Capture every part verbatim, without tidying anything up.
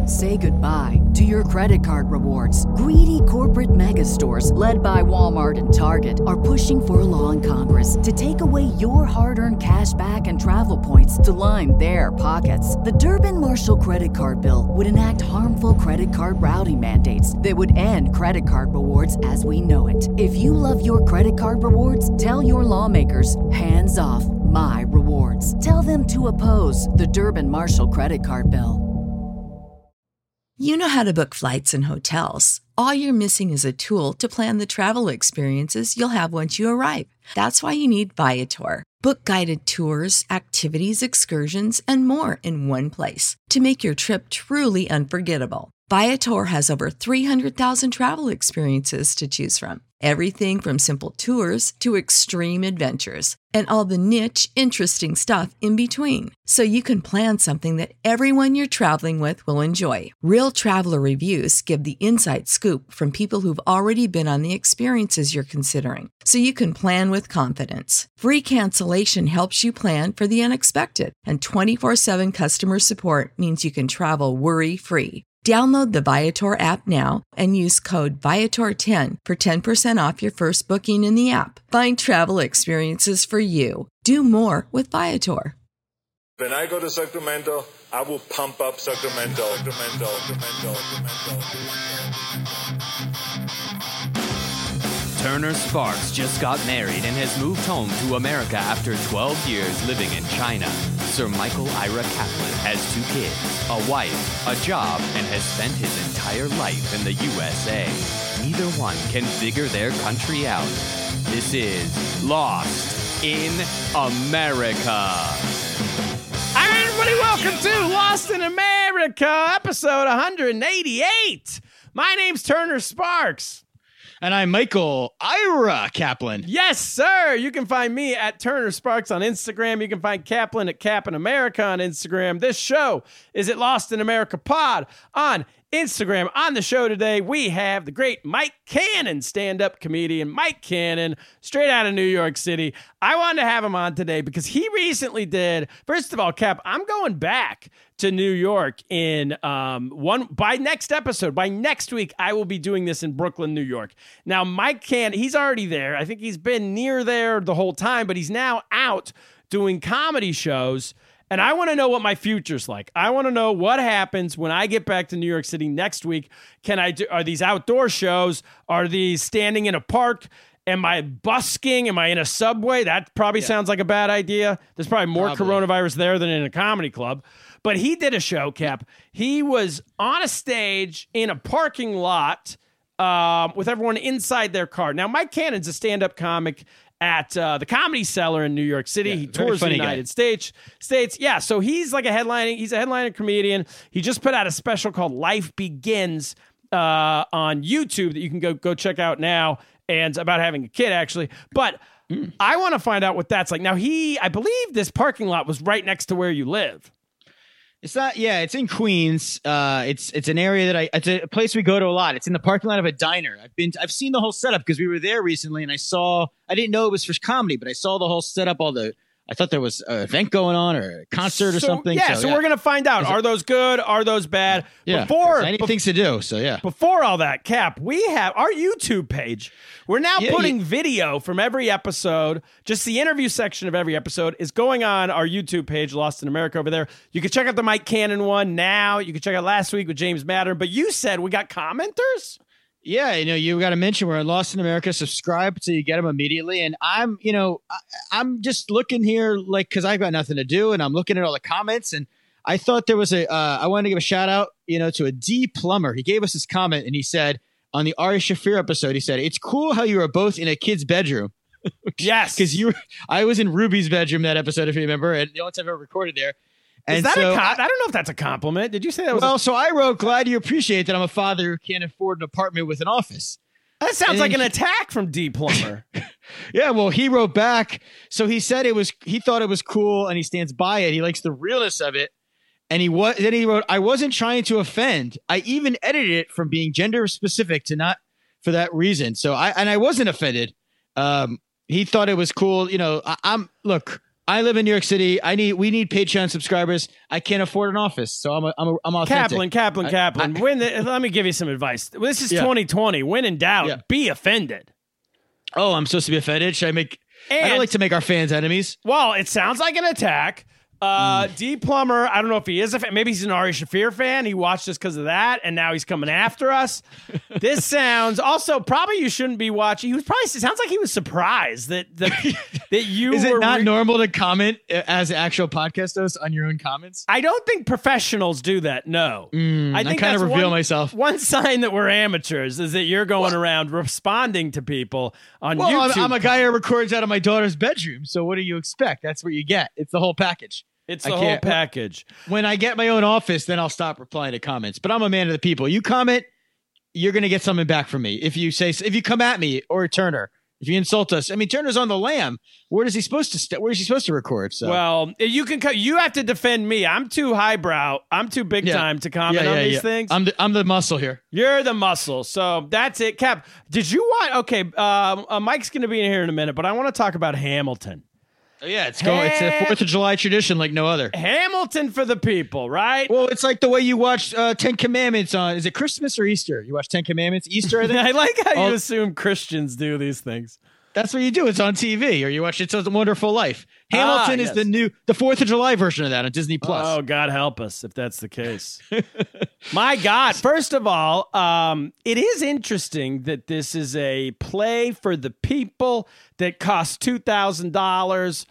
Say goodbye to your credit card rewards. Greedy corporate mega stores, led by Walmart and Target, are pushing for a law in Congress to take away your hard-earned cash back and travel points to line their pockets. The Durbin-Marshall credit card bill would enact harmful credit card routing mandates that would end credit card rewards as we know it. If you love your credit card rewards, tell your lawmakers, hands off my rewards. Tell them to oppose the Durbin-Marshall credit card bill. You know how to book flights and hotels. All you're missing is a tool to plan the travel experiences you'll have once you arrive. That's why you need Viator. Book guided tours, activities, excursions, and more in one place to make your trip truly unforgettable. Viator has over three hundred thousand travel experiences to choose from. Everything from simple tours to extreme adventures and all the niche, interesting stuff in between. So you can plan something that everyone you're traveling with will enjoy. Real traveler reviews give the inside scoop from people who've already been on the experiences you're considering. So you can plan with confidence. Free cancellation helps you plan for the unexpected. And twenty-four seven customer support means you can travel worry-free. Download the Viator app now and use code Viator ten for ten percent off your first booking in the app. Find travel experiences for you. Do more with Viator. When I go to Sacramento, I will pump up Sacramento. Sacramento. Sacramento. Turner Sparks just got married and has moved home to America after twelve years living in China. Sir Michael Ira Kaplan has two kids, a wife, a job, and has spent his entire life in the U S A. Neither one can figure their country out. This is Lost in America. Hi, everybody. Welcome to Lost in America, episode one eighty-eight. My name's Turner Sparks. And I'm Michael Ira Kaplan. Yes, sir. You can find me at Turner Sparks on Instagram. You can find Kaplan at Cap in America on Instagram. This show is at Lost in America Pod on Instagram. On the show today, we have the great Mike Cannon, stand-up comedian Mike Cannon, straight out of New York City. I wanted to have him on today because he recently did, first of all, Cap, I'm going back to New York in um, one, by next episode, by next week, I will be doing this in Brooklyn, New York. Now, Mike Cannon, he's already there. I think he's been near there the whole time, but he's now out doing comedy shows. And I want to know what my future's like. I want to know what happens when I get back to New York City next week. Can I do, are these outdoor shows? Are these standing in a park? Am I busking? Am I in a subway? That probably yeah. sounds like a bad idea. There's probably more probably. coronavirus there than in a comedy club. But he did a show, Cap. He was on a stage in a parking lot um, with everyone inside their car. Now, Mike Cannon's a stand-up comic at uh, the Comedy Cellar in New York City. Yeah, he tours the United guy. States. States. Yeah, so he's like a headlining, he's a headliner comedian. He just put out a special called Life Begins uh, on YouTube that you can go go check out now, and it's about having a kid, actually. But mm. I want to find out what that's like. Now, he, I believe this parking lot was right next to where you live. It's not, yeah, it's in Queens. Uh, it's it's an area that I, it's a place we go to a lot. It's in the parking lot of a diner. I've been, I've seen the whole setup because we were there recently, and I saw, I didn't know it was for comedy, but I saw the whole setup, all the, I thought there was an event going on or a concert or so, something. Yeah, so, so yeah. we're going to find out. Is Are it, those good? Are those bad? Yeah, before any be- things to do, so yeah. Before all that, Cap, we have our YouTube page. We're now yeah, putting yeah. video from every episode. Just the interview section of every episode is going on our YouTube page, Lost in America, over there. You can check out the Mike Cannon one now. You can check out last week with James Madden. But you said we got commenters? Yeah, you know, you got to mention we're at Lost in America. Subscribe so you get them immediately. And I'm, you know, I, I'm just looking here like because I've got nothing to do, and I'm looking at all the comments. And I thought there was a. Uh, I wanted to give a shout out, you know, to a D Plumber. He gave us his comment, and he said on the Ari Shaffir episode, he said, "It's cool how you were both in a kid's bedroom." Yes, because you, were, I was in Ruby's bedroom that episode, if you remember, and the only time I've ever recorded there. And Is that so, a com- I, I don't know if that's a compliment. Did you say that was Well, a- so I wrote, glad you appreciate that I'm a father who can't afford an apartment with an office. That sounds and like an he, attack from D Plumber. Yeah, well, he wrote back. So he said it was, he thought it was cool and he stands by it. He likes the realness of it. And he was, then he wrote, I wasn't trying to offend. I even edited it from being gender specific to not for that reason. So I, and I wasn't offended. Um, he thought it was cool. You know, I, I'm, look, I live in New York City. I need we need Patreon subscribers. I can't afford an office, so I'm a, I'm a, I'm authentic. Kaplan, Kaplan, I, Kaplan. I, when the, let me give you some advice. This is Yeah. twenty twenty. When in doubt, Yeah. be offended. Oh, I'm supposed to be offended. Should I make? And, I don't like to make our fans enemies. Well, it sounds like an attack. Uh, Mm. D Plummer, I don't know if he is a fan. Maybe he's an Ari Shaffir fan. He watched us because of that, and now he's coming after us. This sounds also probably you shouldn't be watching. He was probably it sounds like he was surprised that that, that you Is were it not re- normal to comment uh, as actual podcast host on your own comments? I don't think professionals do that. No, Mm, I think kind of that's reveal one, myself. One sign that we're amateurs is that you're going around responding to people on Well, I'm, YouTube. I'm a guy who records out of my daughter's bedroom. So what do you expect? That's what you get. It's the whole package. It's I the whole can't- package. When I get my own office, then I'll stop replying to comments. But I'm a man of the people. You comment, you're going to get something back from me. If you say, if you come at me or Turner, if you insult us, I mean, Turner's on the lam. Where is he supposed to? St- where is he supposed to record? So Well, you can. co- You have to defend me. I'm too highbrow. I'm too big Yeah. time to comment Yeah, on yeah, these yeah. things. I'm the, I'm the muscle here. You're the muscle. So that's it. Cap, did you want? Okay, um, uh, Mike's going to be in here in a minute, but I want to talk about Hamilton. Oh, yeah, it's going. It's a Hey. Fourth of July tradition like no other. Hamilton for the people, right? Well, it's like the way you watch uh, Ten Commandments on. Is it Christmas or Easter? You watch Ten Commandments Easter, I think. I like how Oh. you assume Christians do these things. That's what you do. It's on T V, or you watch It's a Wonderful Life. Hamilton Ah, is yes. the new, the Fourth of July version of that on Disney Plus. Oh, God help us if that's the case. My God. First of all, um, it is interesting that this is a play for the people that costs two thousand dollars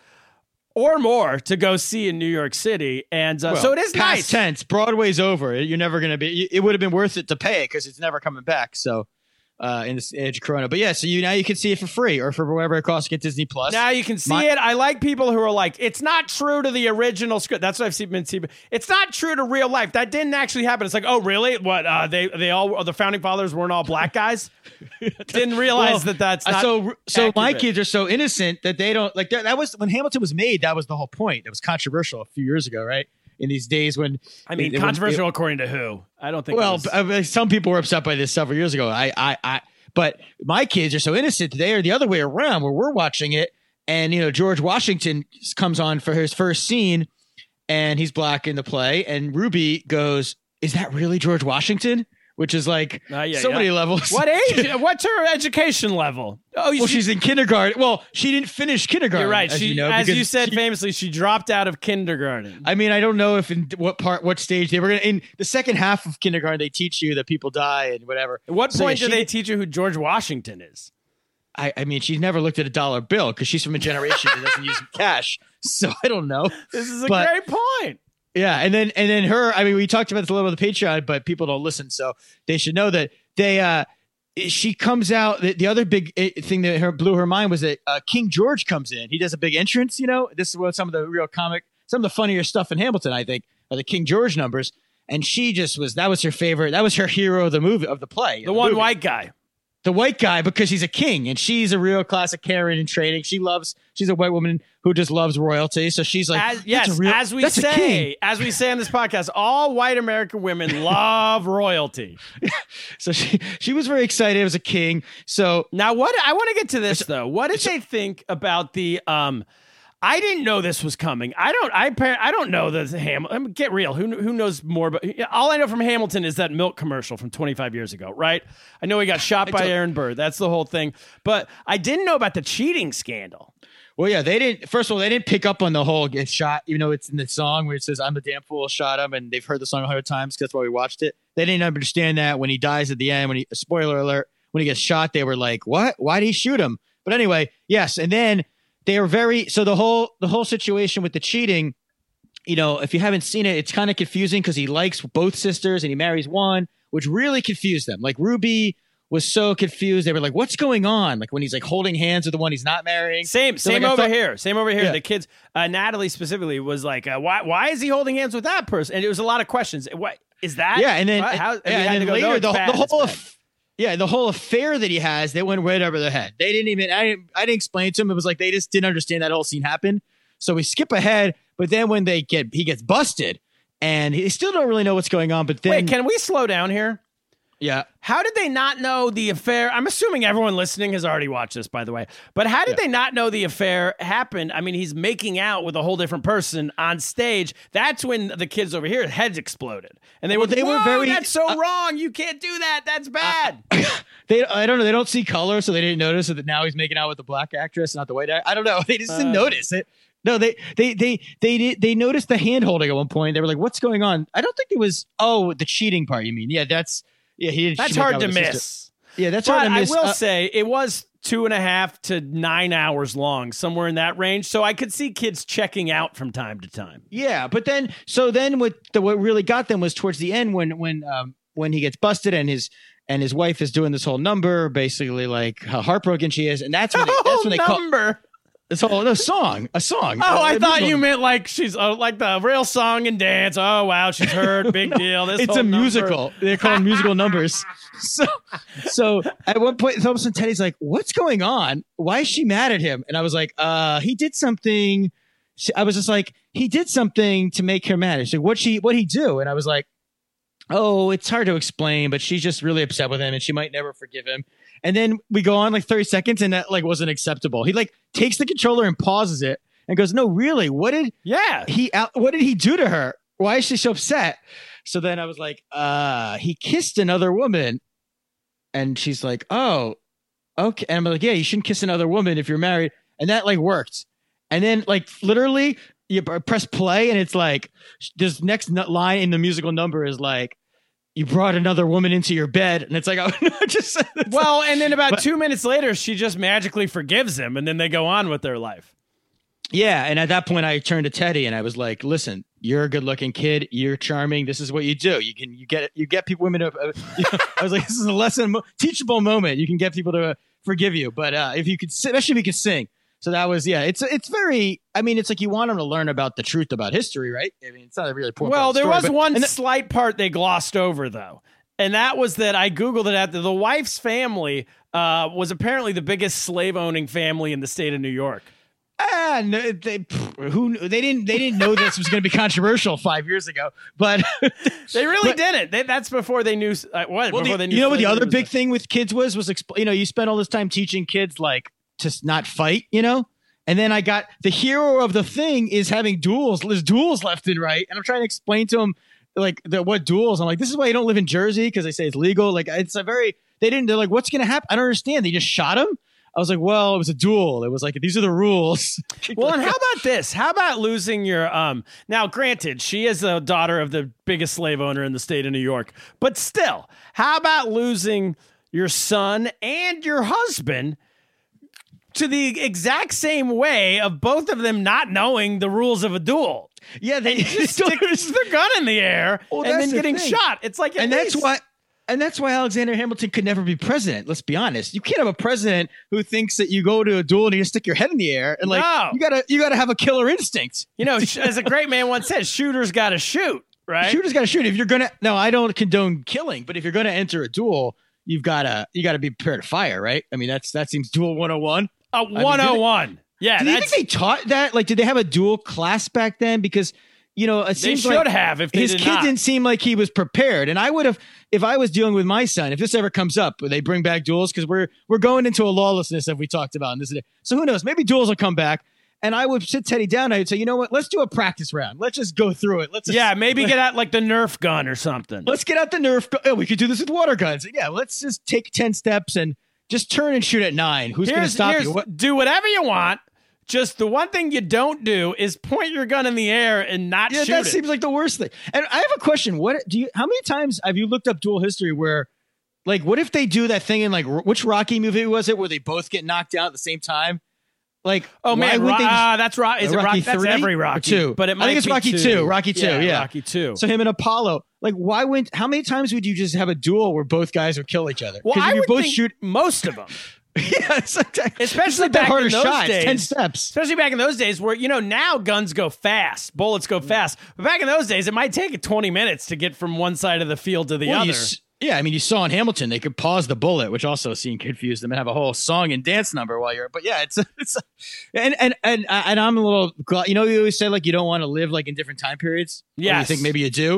or more to go see in New York City. And uh, Well, so it is past nice. tense. Broadway's over. You're never going to be. It would have been worth it to pay it because it's never coming back. So, uh, in this age of Corona. But yeah, so you now you can see it for free or for whatever it costs to get Disney Plus. Now you can see My- it. I like people who are like, it's not true to the original script. That's what I've seen. been seen. It's not true to real life. That didn't actually happen. It's like, oh, really? What? Uh, they they all the founding fathers weren't all black guys. Didn't realize Well, that that's uh, not so. So my accurate. kids are so innocent that they don't like that. That was when Hamilton was made. That was the whole point. It was controversial a few years ago, right? In these days when I mean, it- it- controversial according to who? I don't think. it Well, was- I mean, some people were upset by this several years ago. I, I, I, but my kids are so innocent. They are the other way around, where we're watching it, and you know, George Washington comes on for his first scene, and he's black in the play, and Ruby goes, "Is that really George Washington?" Which is like Uh, yeah, so yeah. many levels. what age? What's her education level? Oh, you Well, she- she's in kindergarten. Well, she didn't finish kindergarten. You're right. as She, you know, as because you said she- famously, she dropped out of kindergarten. I mean, I don't know if in what part, what stage they were going to. In the second half of kindergarten, they teach you that people die and whatever. At what So, point yeah, do she- they teach you who George Washington is? I, I mean, she's never looked at a dollar bill because she's from a generation that doesn't use cash. So I don't know. This is a But- great point. Yeah, and then and then her. I mean, we talked about this a little bit on the Patreon, but people don't listen, so they should know that they. uh She comes out. The, the other big eh, thing that her blew her mind was that uh, King George comes in. He does a big entrance. You know, this is what some of the real comic, some of the funnier stuff in Hamilton, I think, are the King George numbers. And she just was. That was her favorite. That was her hero of the movie of the play. The one movie. white guy. the white guy, because he's a king and she's a real classic Karen in training. She loves, she's a white woman who just loves royalty. So she's like, As, that's yes, a real, as we that's a king. say, as we say on this podcast, all white American women love royalty. So she, she was very excited. It was a king. So Now, what I want to get to this though. What did they think about the? Um, I didn't know this was coming. I don't. I appar- I don't know the Hamilton. I mean, get real. Who who knows more? But all I know from Hamilton is that milk commercial from twenty-five years ago, right? I know he got shot by told- Aaron Burr. That's the whole thing. But I didn't know about the cheating scandal. Well, yeah, they didn't. First of all, they didn't pick up on the whole get shot, even though it's in the song where it says "I'm the damn fool who shot him," and they've heard the song a hundred times because that's why we watched it. They didn't understand that when he dies at the end. When he, spoiler alert, when he gets shot, they were like, "What? Why did he shoot him?" But anyway, yes, and then they are very. So the whole the whole situation with the cheating, you know, if you haven't seen it, it's kind of confusing because he likes both sisters and he marries one, which really confused them. Like Ruby was so confused. They were like, what's going on? Like when he's like holding hands with the one he's not marrying. Same, So, same like, I over thought- here. Same over here. Yeah. The kids, uh, Natalie specifically was like, uh, "Why? Why is he holding hands with that person?" And it was a lot of questions. What is that? Yeah, and then, What? How, yeah, we had and to then go, later "No, it's the, bad, the it's whole bad." aff- yeah the whole affair that he has, they went right over their head. They didn't even I didn't I didn't explain to him. It was like they just didn't understand that whole scene happened. So we skip ahead, but then when they get he gets busted, and he still don't really know what's going on. But then Wait, can we slow down here? Yeah. How did they not know the affair? I'm assuming everyone listening has already watched this, by the way. But how did Yeah. they not know the affair happened? I mean, he's making out with a whole different person on stage. That's when the kids over here heads exploded, and they Well, were they were "Whoa, very- That's so uh, wrong. You can't do that. That's bad." They, I don't know. They don't see color, so they didn't notice that now he's making out with the black actress, not the white actress. I don't know. They just didn't Uh. notice it. No, they they they they did they noticed the hand holding at one point. They were like, "What's going on?" I don't think it was. Oh, the cheating part. You mean? Yeah, that's yeah. He did. That's she make hard out to with his miss. sister. Yeah, that's But hard to miss. I will Uh, say it was two and a half to nine hours long, somewhere in that range. So I could see kids checking out from time to time. Yeah, but then so then what the what really got them was towards the end when when um when he gets busted and his and his wife is doing this whole number, basically like how heartbroken she is, and that's when they, that's when they call number. this whole no song a song. Oh, Uh, I a thought musical- you meant like she's uh, like the real song and dance. Oh wow, she's heard. Big deal. This It's whole a number. musical. They're calling musical numbers. So, so at one point, all of a sudden, Teddy's like, "What's going on? Why is she mad at him?" And I was like, "Uh, he did something." She- I was just like, "He did something to make her mad." She's like, "What she? What he do?" And I was like, "Oh, it's hard to explain, but she's just really upset with him, and she might never forgive him." And then we go on like thirty seconds, and that like wasn't acceptable. He like takes the controller and pauses it and goes, "No, really? What did Yeah. he? Out, what did he do to her? Why is she so upset?" So then I was like, uh, he kissed another woman. And she's like, "Oh, okay." And I'm like, "Yeah, you shouldn't kiss another woman if you're married." And that like worked. And then like literally you p- press play and it's like this next n- line in the musical number is like, "You brought another woman into your bed." And it's like, oh, no, just it's Well, and then about But- two minutes later, she just magically forgives him, and then they go on with their life. yeah. And at that point I turned to Teddy and I was like, "Listen, you're a good looking kid. You're charming. This is what you do. You can, you get, you get people, women to, uh, you know," I was like, "This is a lesson, mo- teachable moment. You can get people to uh, forgive you. But uh, if you could, si- especially if you could sing." So that was, yeah, it's, it's very, I mean, it's like you want them to learn about the truth about history, right? I mean, it's not a really important Well, part of the there story, was but- one and th- slight part they glossed over, though. And that was that I Googled it after the wife's family uh, was apparently the biggest slave owning family in the state of New York. Ah, no, they pff, who knew- they didn't they didn't know this was going to be controversial five years ago, but They really But- did it. They, that's before they knew uh, what. well, before the- they knew you know what the slavery other was big a- thing with kids was was expl- you know you spend all this time teaching kids like to s- not fight, you know, and then I got the hero of the thing is having duels, there's duels left and right, and I'm trying to explain to them like the what duels. I'm like, this is why you don't live in Jersey because they say it's legal. Like it's a very they didn't. They're like, what's going to happen? I don't understand. They just shot him. I was like, well, it was a duel. It was like, these are the rules. Well, and how about this? How about losing your um now granted, she is the daughter of the biggest slave owner in the state of New York, but still, how about losing your son and your husband to the exact same way of both of them not knowing the rules of a duel? Yeah, they Just stick their gun in the air Well, and that's then the getting thing. shot. It's like at and that's least- why and that's why Alexander Hamilton could never be president. Let's be honest. You can't have a president who thinks that you go to a duel and you just stick your head in the air and like No. you gotta you gotta have a killer instinct. you know, sh- as a great man once said, shooters got to shoot, right? Shooter's gotta shoot. If you're gonna no, I don't condone killing, but if you're gonna enter a duel, you've gotta you gotta be prepared to fire, right? I mean that's that seems duel one oh one. A one oh one. Yeah, Do you that's think they taught that? Like, did they have a dual class back then? Because you know, it they seems should like have if they his did kid not. didn't seem like he was prepared. And I would have, if I was dealing with my son, if this ever comes up, would they bring back duels? Because we're we're going into a lawlessness that we talked about in this. So who knows? Maybe duels will come back. And I would sit Teddy down. I would say, you know what? Let's do a practice round. Let's just go through it. Let's just, Yeah, maybe get out like the Nerf gun or something. let's get out the Nerf. gu- Oh, we could do this with water guns. Yeah, let's just take ten steps and just turn and shoot at nine. Who's going to Here's, stop here's you? What? do whatever you want. Just the one thing you don't do is point your gun in the air and not Yeah, shoot that it. seems like the worst thing. And I have a question. What do you? How many times have you looked up dual history where, like, what if they do that thing in like r- which Rocky movie was it where they both get knocked out at the same time? Like, oh why man, would Ro- they just- ah, that's Rocky. Is it Rocky Rocky? That's three every or Rocky. two? But it I might think it's be Rocky two. Rocky two, yeah. Rocky two. So him and Apollo. Like, why wouldn't? How many times would you just have a duel where both guys would kill each other? well, if I you would both think shoot. most of them. Yeah, it's like that, Especially it's not back that hard in a those shot. It's days. ten steps. Especially back in those days where, you know, now guns go fast, bullets go fast. But back in those days, it might take twenty minutes to get from one side of the field to the Well, other. you s- yeah, I mean, you saw in Hamilton they could pause the bullet, which also seemed confused them and have a whole song and dance number while you're. But yeah, it's it's and and and and I'm a little. You know, you always say like you don't want to live like in different time periods. Or Yes. you think maybe you do.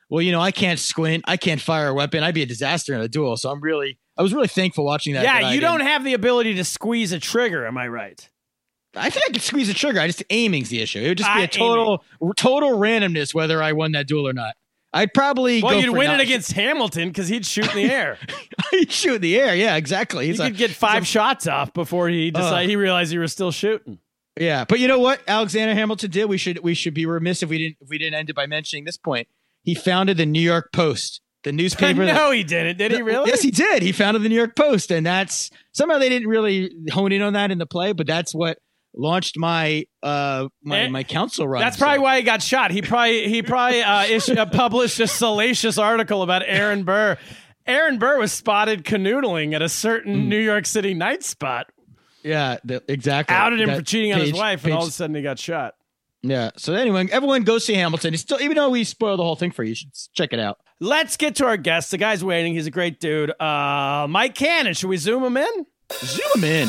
well, you know, I can't squint, I can't fire a weapon, I'd be a disaster in a duel. So I'm really, I was really thankful watching that. Yeah, that you don't have the ability to squeeze a trigger. Am I right? I think I could squeeze the trigger. I just aiming's the issue. It would just be I, a total, aiming. total randomness whether I won that duel or not. I'd probably well, go you'd for win not- it against Hamilton because he'd shoot in the air. He'd shoot in the air. Yeah, exactly. You He's could a, get five shots off before he decided uh, he realized you were still shooting. Yeah, but you know what Alexander Hamilton did? We should we should be remiss if we didn't if we didn't end it by mentioning this point. He founded the New York Post, the newspaper. no, that, he didn't. Did he really? Yes, he did. He founded the New York Post, and that's somehow they didn't really hone in on that in the play, but that's what launched my uh my, and my council run. That's probably so. why he got shot. He probably he probably uh, issued, uh, published a salacious article about Aaron Burr. Aaron Burr was spotted canoodling at a certain mm. New York City night spot. Yeah, the, exactly. Outed him that for cheating page, on his wife, page. and all of a sudden he got shot. Yeah. So anyway, everyone go see Hamilton. It's still, even though we spoiled the whole thing for you, you should check it out. Let's get to our guest. The guy's waiting. He's a great dude. Uh, Mike Cannon. Should we zoom him in? Zoom him in.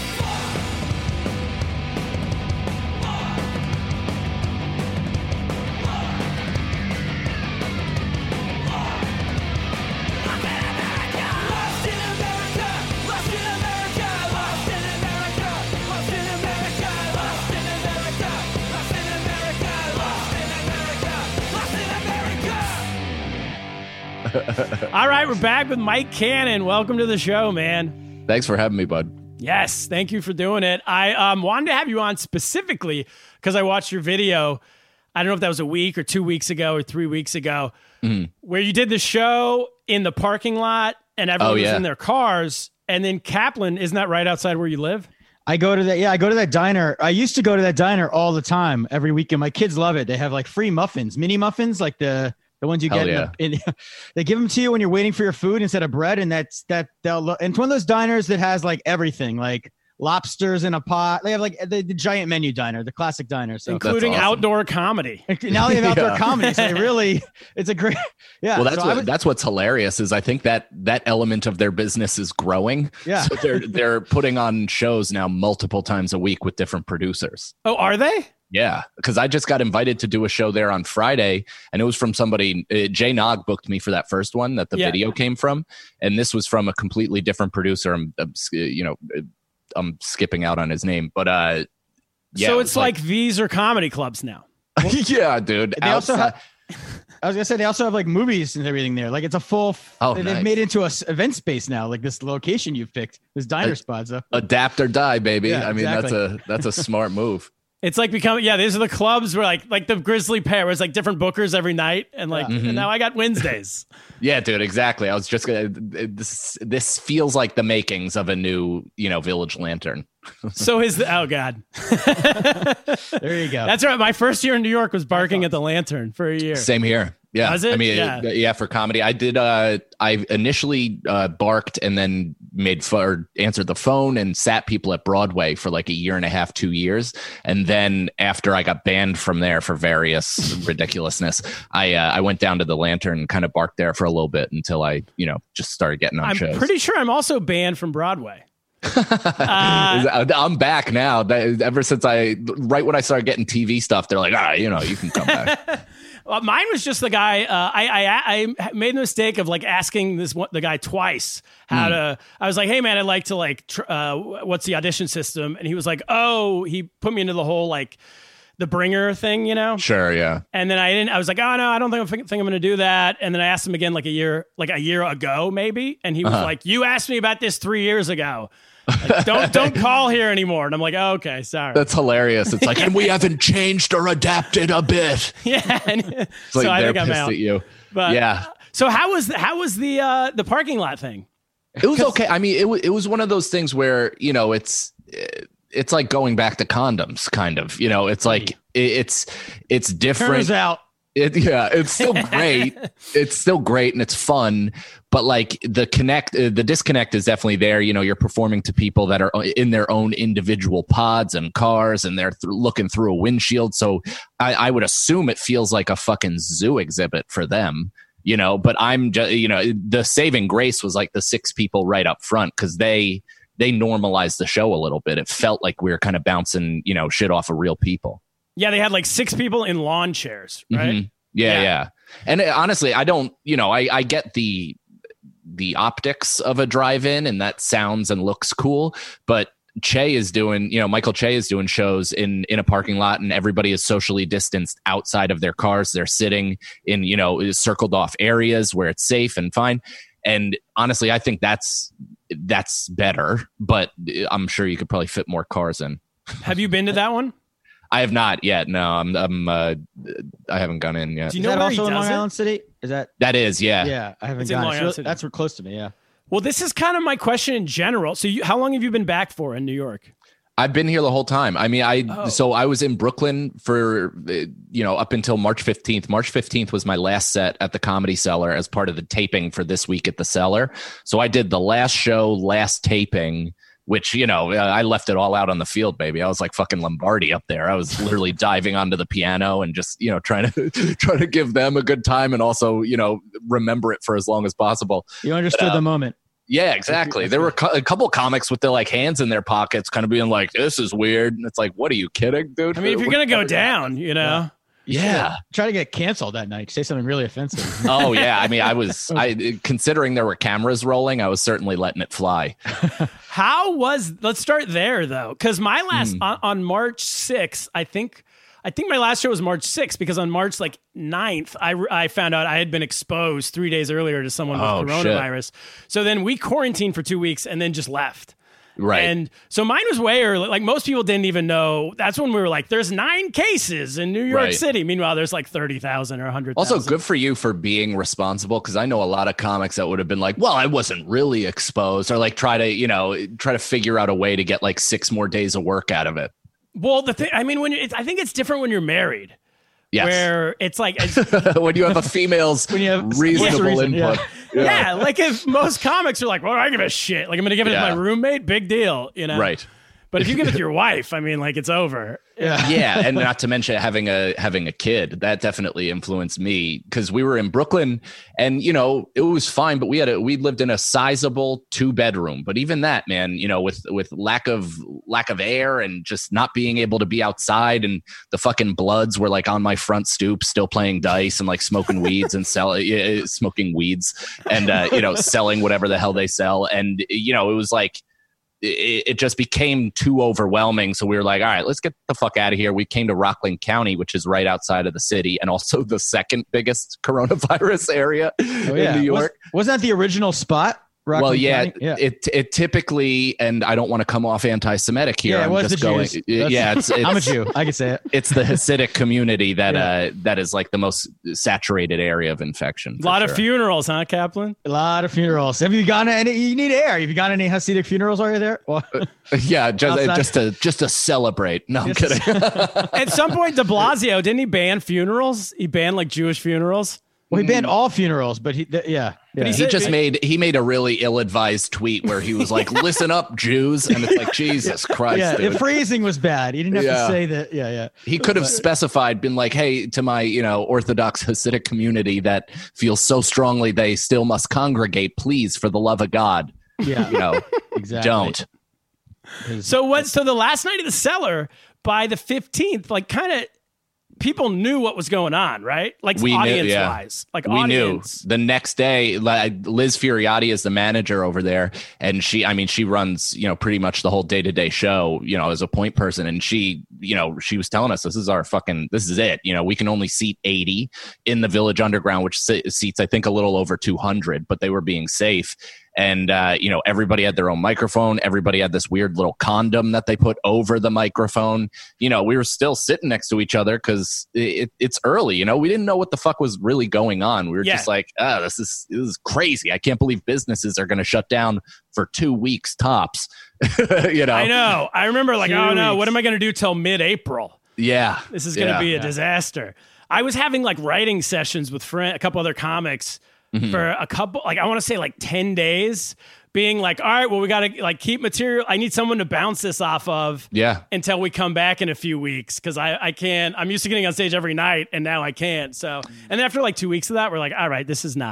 All right, we're back with Mike Cannon. Welcome to the show, man. Thanks for having me, bud. Yes, thank you for doing it. I um, wanted to have you on specifically because I watched your video. I don't know if that was a week or two weeks ago or three weeks ago, mm-hmm. where you did the show in the parking lot and everyone oh, yeah. was in their cars. And then Kaplan, isn't that right outside where you live? I go to that. Yeah, I go to that diner. I used to go to that diner all the time, every weekend. My kids love it. They have like free muffins, mini muffins, like the the ones you Hell get. Yeah. In the, in, they give them to you when you're waiting for your food instead of bread, and that's that. They'll and it's one of those diners that has like everything, like lobsters in a pot. They have like the, the giant menu diner, the classic diner, so including awesome. outdoor comedy. Now they have outdoor yeah. comedy, so they really, it's a great. Yeah. Well, that's so what, would, that's what's hilarious is I think that that element of their business is growing. Yeah. So they're they're putting on shows now multiple times a week with different producers. Oh, are they? Yeah, because I just got invited to do a show there on Friday, and it was from somebody. Uh, Jay Nog booked me for that first one that the yeah. video came from, and this was from a completely different producer. I'm, I'm you know, I'm skipping out on his name, but uh, yeah. So it it's like, like these are comedy clubs now. yeah, dude. They also outside- have, I was gonna say they also have like movies and everything there. Like it's a full. Oh, they've nice. made it into a s- event space now. Like this location you've picked, this diner A- spot. So Adapt or die, baby. Yeah, I mean, exactly. that's a that's a smart move. It's like becoming, yeah, these are the clubs where like, like the Grizzly Pear, where it's like different bookers every night. And like, Yeah. and now I got Wednesdays. Yeah, dude, exactly. I was just gonna. This this feels like the makings of a new, you know, Village Lantern. So is the, oh God. there you go. That's right. My first year in New York was barking at the Lantern for a year. Same here. Yeah. Was it? I mean, Yeah. yeah. yeah, for comedy. I did, uh, I initially uh, barked and then made fun or answered the phone and sat people at Broadway for like a year and a half, two years. And then after I got banned from there for various ridiculousness, I uh, I went down to the Lantern and kind of barked there for a little bit until I, you know, just started getting on I'm shows. pretty sure I'm also banned from Broadway. Uh, I'm back now. That, ever since I, right when I started getting T V stuff, they're like, ah, you know, you can come back. Well, mine was just the guy. Uh, I, I I made the mistake of like asking this one, the guy twice how Hmm. to. I was like, "Hey man, I'd like to like, tr- uh, what's the audition system?" And he was like, "Oh," he put me into the whole like the bringer thing, you know. Sure, yeah. And then I didn't. I was like, "Oh no, I don't think, think I'm going to do that." And then I asked him again, like a year, like a year ago, maybe. And he was Uh-huh. like, "You asked me about this three years ago. Like, don't don't call here anymore." And I'm like, oh, "Okay, sorry." That's hilarious. It's like, and we haven't changed or adapted a bit. yeah. And, It's so like I they're think I'm pissed out. at you. But yeah. So how was the, how was the uh, the parking lot thing? It was okay. I mean, it was it was one of those things where, you know, it's it's like going back to condoms, kind of. You know, it's like it, it's it's different. Turns out. It, yeah, it's still great. It's still great and it's fun, but like the connect, uh, the disconnect is definitely there. You know, you're performing to people that are in their own individual pods and cars, and they're th- looking through a windshield. So I, I would assume it feels like a fucking zoo exhibit for them. You know, but I'm just, you know, the saving grace was like the six people right up front because they they normalized the show a little bit. It felt like we were kind of bouncing, you know, shit off of real people. Yeah, they had like six people in lawn chairs, right? Mm-hmm. Yeah, Yeah. yeah. And uh, honestly, I don't, you know, I, I get the the optics of a drive-in and that sounds and looks cool, but Che is doing, you know, Michael Che is doing shows in in a parking lot and everybody is socially distanced outside of their cars. They're sitting in, you know, circled off areas where it's safe and fine. And honestly, I think that's that's better, but I'm sure you could probably fit more cars in. Have you been to that one? I have not yet. No, I'm. I'm. Uh, I haven't gone in yet. Do you Is know that where also he in Long does it? Island City? Is that? That is, yeah. Yeah, I haven't It's in gone. Long It's Island really- City. that's real close to me. Yeah. Well, this is kind of my question in general. So you, how long have you been back for in New York? I've been here the whole time. I mean, I Oh. so I was in Brooklyn for uh, you know up until March fifteenth. March fifteenth was my last set at the Comedy Cellar as part of the taping for This Week at the Cellar. So I did the last show, last taping, which, you know, I left it all out on the field, baby. I was like fucking Lombardi up there. I was literally diving onto the piano and just, you know, trying to trying to give them a good time and also, you know, remember it for as long as possible. You understood But, uh, the moment. Yeah, exactly. There were co- a couple comics with their like hands in their pockets, kind of being like, "This is weird." And it's like, "What are you kidding, dude?" I mean, if you're going to go down, you know. yeah. Try to get canceled that night. Say something really offensive. Oh yeah. I mean, I was. I considering there were cameras rolling, I was certainly letting it fly. How was, let's start there though. Cause my last, Hmm. on, on March sixth, I think, I think my last show was March sixth because on March like ninth, I, I found out I had been exposed three days earlier to someone with Oh, shit. coronavirus. So then we quarantined for two weeks and then just left. Right. And so mine was way early. Like most people didn't even know. That's when we were like, there's nine cases in New York Right. City. Meanwhile, there's like thirty thousand or one hundred thousand. Also, good for you for being responsible, because I know a lot of comics that would have been like, well, I wasn't really exposed, or like try to, you know, try to figure out a way to get like six more days of work out of it. Well, the thing, I mean, when you, it's, I think it's different when you're married. Yes. Where it's like, it's, when you have a female's When you have- reasonable reason, yeah. input. yeah. like if most comics are like, well, I give a shit. Like I'm going to give it Yeah. to my roommate, big deal, you know? Right. But if you give it to your wife, I mean, like it's over. Yeah. Yeah, and not to mention having a having a kid, that definitely influenced me, because we were in Brooklyn and, you know, it was fine, but we had a we lived in a sizable two bedroom, but even that, man, you know, with with lack of lack of air and just not being able to be outside, and the fucking Bloods were like on my front stoop still playing dice and like smoking weeds and sell uh, smoking weeds and uh, you know, selling whatever the hell they sell, and you know, it was like it, it just became too overwhelming. So we were like, all right, let's get the fuck out of here. We came to Rockland County, which is right outside of the city and also the second biggest coronavirus area Oh, yeah. in New York. Was, wasn't that the original spot? well, Rockland yeah, County? yeah. it it typically, and I don't want to come off anti-Semitic here. Yeah, it I'm was just the going. Jews. That's- Yeah, it's, it's I'm a Jew. I can say it. It's the Hasidic community that Yeah. uh that is like the most saturated area of infection. A for lot of sure. funerals, huh, Kaplan? A lot of funerals. Have you gone to any? You need air. Have you gone to any Hasidic funerals while you're there? Well, Yeah, just Outside. just to just to celebrate. No, I'm Just- kidding. At some point, De Blasio, didn't he ban funerals? He banned like Jewish funerals. well, he banned all funerals, but he, th- yeah, yeah. he He said- just made he made a really ill-advised tweet where he was like, "Listen up, Jews," and it's like, Jesus Christ, yeah, dude. the phrasing was bad. He didn't have Yeah. to say that. Yeah, yeah. He could have specified, been like, "Hey, to my you know Orthodox Hasidic community that feels so strongly they still must congregate, please, for the love of God, Yeah, you know, exactly. don't." So what? So the last night of the cellar, by the fifteenth, like kind of people knew what was going on, right? Like We knew, audience yeah. wise, like We audience. knew the next day. like, Liz Furiotti is the manager over there, and she, I mean, she runs, you know, pretty much the whole day to day show, you know, as a point person. And she, you know, she was telling us this is our fucking, this is it. You know, we can only seat eighty in the Village Underground, which se- seats I think a little over two hundred, but they were being safe. And, uh, you know, everybody had their own microphone. Everybody had this weird little condom that they put over the microphone. You know, we were still sitting next to each other because it, it's early. You know, we didn't know what the fuck was really going on. We were Yeah. just like, oh, this is this is crazy. I can't believe businesses are going to shut down for two weeks tops. you know, I know. I remember like, Two oh no, weeks. what am I going to do till mid-April? Yeah, This is going to yeah. be a disaster. I was having like writing sessions with friend, a couple other comics Mm-hmm. for a couple, like I want to say like ten days, being like, all right, well, we got to like keep material. I need someone to bounce this off of. Yeah. Until we come back in a few weeks, because I, I can't. I'm used to getting on stage every night, and now I can't. So, and then after like two weeks of that, we're like, all right, this is not.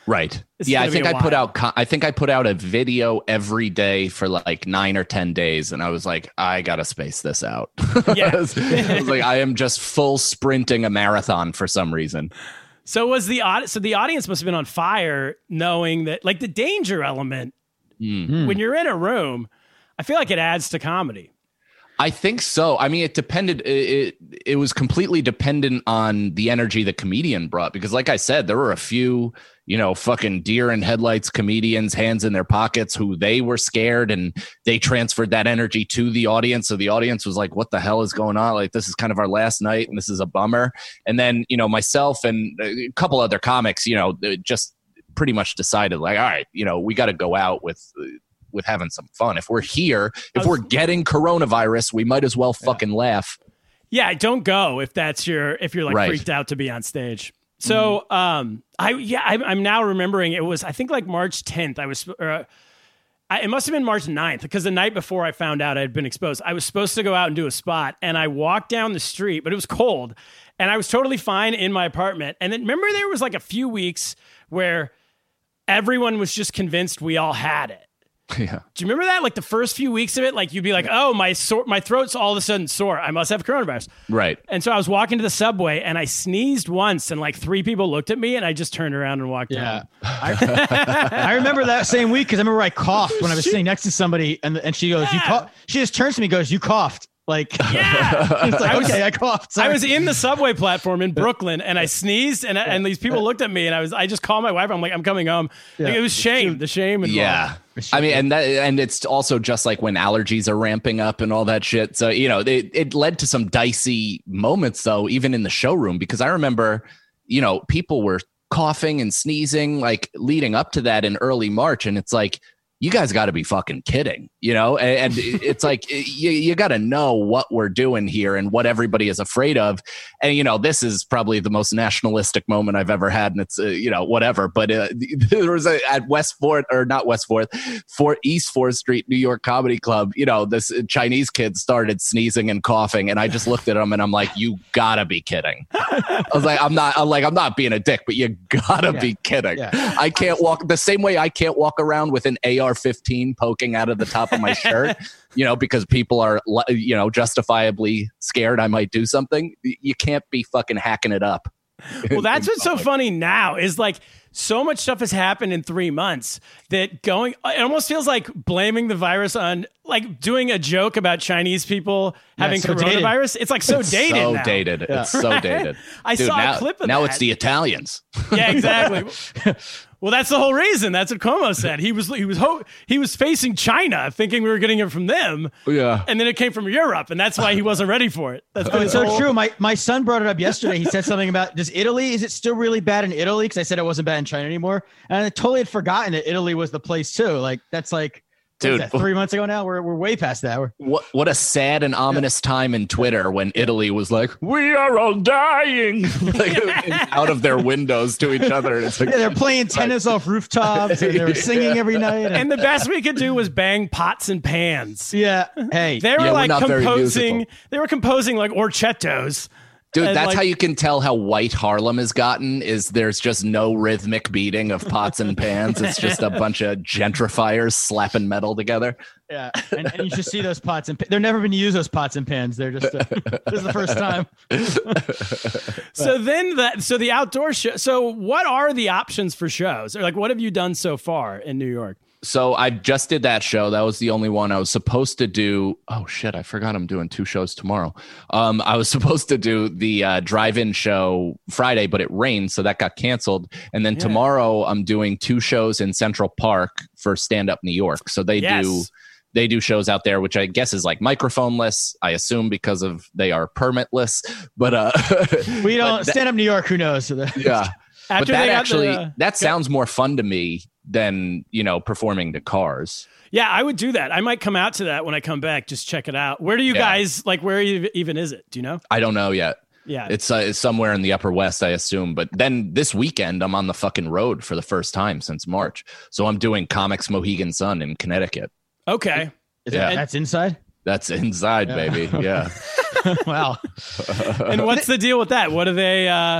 Right. It's yeah, I gonna think be I a put while. out co- I think I put out a video every day for like nine or ten days, and I was like, I gotta space this out. Yeah. I, was, I was like, I am just full sprinting a marathon for some reason. So was the aud- so the audience must have been on fire, knowing that like the danger element Mm. when you're in a room. I feel like it adds to comedy. I think so. I mean, it depended. It, it it was completely dependent on the energy the comedian brought. Because, like I said, there were a few, you know, fucking deer in headlights comedians, hands in their pockets, who they were scared and they transferred that energy to the audience. So the audience was like, "What the hell is going on? Like, this is kind of our last night, and this is a bummer." And then, you know, myself and a couple other comics, you know, just pretty much decided, like, all right, you know, we got to go out with. with having some fun. If we're here, if we're getting coronavirus, we might as well fucking laugh. Yeah, don't go if that's your if you're like Right. freaked out to be on stage. So, um, I yeah, I, I'm now remembering it was I think like March tenth. I was, uh, I, it must have been March ninth because the night before I found out I had been exposed, I was supposed to go out and do a spot, and I walked down the street, but it was cold, and I was totally fine in my apartment. And then remember, there was like a few weeks where everyone was just convinced we all had it. Yeah. Do you remember that? Like the first few weeks of it, like you'd be like, "Oh, my sore, my throat's all of a sudden sore. I must have coronavirus." Right. And so I was walking to the subway and I sneezed once, and like three people looked at me, and I just turned around and walked Yeah. out. I, I remember that same week because I remember I coughed when I was sitting next to somebody, and and she goes, "You Yeah. cough." She just turns to me, and goes, "You coughed." Like, Yeah. it's like, I was- okay, I coughed. I Sorry. was in the subway platform in Brooklyn, and I sneezed, and and these people looked at me, and I was I just called my wife. I'm like, "I'm coming home." Like, it was shame, the shame. Involved. Yeah. I mean, and that, and it's also just like when allergies are ramping up and all that shit. So, you know, it, it led to some dicey moments, though, even in the showroom, because I remember, you know, people were coughing and sneezing like leading up to that in early March. And it's like, you guys got to be fucking kidding, you know? And, and it's like, you, you got to know what we're doing here and what everybody is afraid of. And, you know, this is probably the most nationalistic moment I've ever had. And it's, uh, you know, whatever. But uh, there was a, at West Fourth, or not West Fourth, for East Fourth Street, New York Comedy Club, you know, this Chinese kid started sneezing and coughing. And I just looked at him and I'm like, you gotta be kidding. I was like, I'm not, I'm like, I'm not being a dick, but you gotta Yeah. be kidding. Yeah. I can't walk the same way I can't walk around with an A R fifteen poking out of the top of my shirt, you know, because people are, you know, justifiably scared I might do something. You can't be fucking hacking it up. Well, that's what's so funny now is like so much stuff has happened in three months that going, it almost feels like blaming the virus on like doing a joke about Chinese people having so dated. coronavirus. It's like so It's dated so now. dated. It's so dated. I Dude, saw now, a clip of now that. it's the Italians. Yeah, exactly. Well, that's the whole reason. That's what Cuomo said. He was he was ho- he was facing China, thinking we were getting it from them. Yeah. And then it came from Europe, and that's why he wasn't ready for it. That's been Oh, his it's so whole- true. My my son brought it up yesterday. He said something about, does Italy, is it still really bad in Italy? Because I said it wasn't bad in China anymore. And I totally had forgotten that Italy was the place too. Like, that's like, what is Dude. that, three months ago now? We're, we're way past that. We're, What what a sad and ominous time in Twitter when Italy was like, we are all dying, like, out of their windows to each other. And it's like, yeah, they're playing tennis off rooftops and they were singing every night. And, And the best we could do was bang pots and pans. yeah, hey, They were Yeah, we're like not very composing. musical. They were composing like orchettos. dude, And, that's like- how you can tell how white Harlem has gotten, is there's just no rhythmic beating of pots and pans. It's just a bunch of gentrifiers slapping metal together. yeah. And, and you should see those pots and pa- they're never been to use those pots and pans. They're just, uh, this is the first time. So then that so the outdoor show. So what are the options for shows? Or like what have you done so far in New York? So I just did that show. That was the only one I was supposed to do. Oh shit, I forgot I'm doing two shows tomorrow. Um, I was supposed to do the uh, drive-in show Friday, but it rained, so that got canceled. And then Yeah. tomorrow I'm doing two shows in Central Park for Stand Up New York. So they Yes. do they do shows out there, which I guess is like microphone-less, I assume, because of they are permitless. But uh, We don't but that- stand up New York. Who knows? yeah. After but they that got actually the- that sounds more fun to me than, you know, performing to cars. Yeah, I would do that. I might come out to that when I come back. Just check it out. Where do you Yeah. guys like? Where ev- even is it? Do you know? I don't know yet. Yeah, It's, uh, it's somewhere in the Upper West, I assume. But then this weekend, I'm on the fucking road for the first time since March. So I'm doing Comics Mohegan Sun in Connecticut. okay. Is Yeah. that, that's inside? That's inside, baby. Yeah. Wow. And what's the deal with that? What are they? Uh,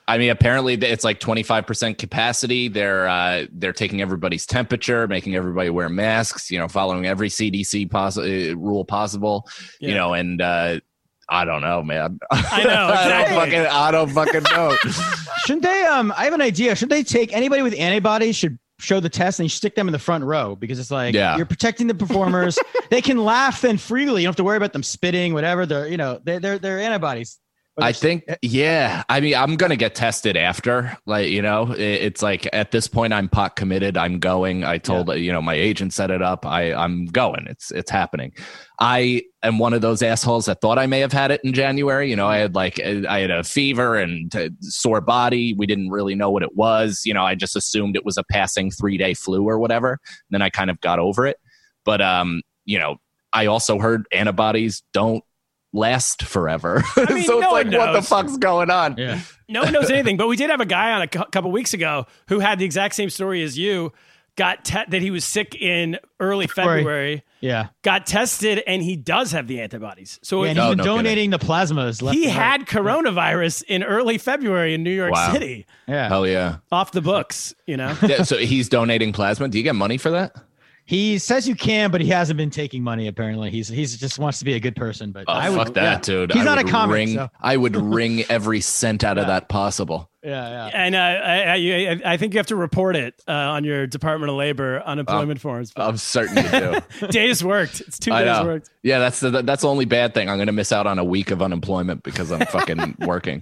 I mean, apparently it's like twenty-five percent capacity. They're uh, they're taking everybody's temperature, making everybody wear masks, you know, following every C D C poss- uh, rule possible, yeah. you know, and uh, I don't know, man. I know. Exactly. I don't fucking, I don't fucking know. Shouldn't they, um, I have an idea. Should they take anybody with antibodies should show the test and you stick them in the front row because it's like, yeah. you're protecting the performers. They can laugh then freely. You don't have to worry about them spitting, whatever. They're, you know, they're, they're, they're antibodies. I think, yeah. I mean, I'm going to get tested after, like, you know, it, it's like at this point I'm pot committed. I'm going. I told, yeah. you know, my agent set it up. I I'm going. It's, it's happening. I am one of those assholes that thought I may have had it in January. You know, I had like, I had a fever and a sore body. We didn't really know what it was. You know, I just assumed it was a passing three day flu or whatever. And then I kind of got over it. But, um, you know, I also heard antibodies don't last forever. I mean, so it's no like, what the fuck's going on? Yeah. No one knows anything, but we did have a guy on a cu- couple weeks ago who had the exact same story as you, got te- that he was sick in early February. Yeah. Got tested and he does have the antibodies. So yeah, and he's been no donating kidding. the plasmas. Left he had right. coronavirus in early February in New York wow. City. Yeah. Hell yeah. Off the books, you know? Yeah, so he's donating plasma. Do you get money for that? He says you can, but he hasn't been taking money. Apparently, he's he's just wants to be a good person. But oh, I would, fuck that, yeah. dude. He's I not a would comic. Wring, So. I would wring every cent out yeah. of that possible. Yeah, yeah. And uh, I, I, I think you have to report it uh, on your Department of Labor unemployment um, forms. I'm certain you do. Days worked. It's two I days know. worked. Yeah, that's the that's the only bad thing. I'm going to miss out on a week of unemployment because I'm fucking working.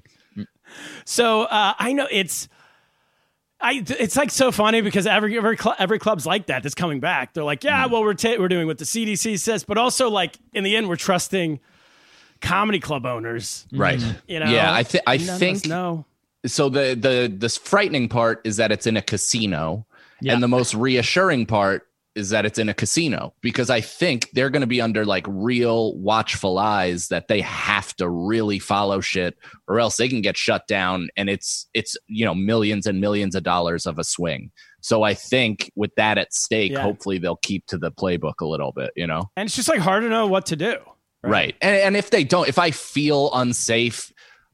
So uh, I know it's. I, it's like so funny because every every, cl- every club's like that that's coming back. They're like, yeah, well, we're ta- we're doing what the C D C says, but also like in the end, we're trusting comedy club owners, right? You know, yeah, I, th- I None think no. So the the the frightening part is that it's in a casino, yeah. and the most reassuring part is that it's in a casino because I think they're going to be under like real watchful eyes that they have to really follow shit or else they can get shut down. And it's, it's, you know, millions and millions of dollars of a swing. So I think with that at stake, yeah. hopefully they'll keep to the playbook a little bit, you know? And it's just like hard to know what to do. Right. right. And, and if they don't, if I feel unsafe,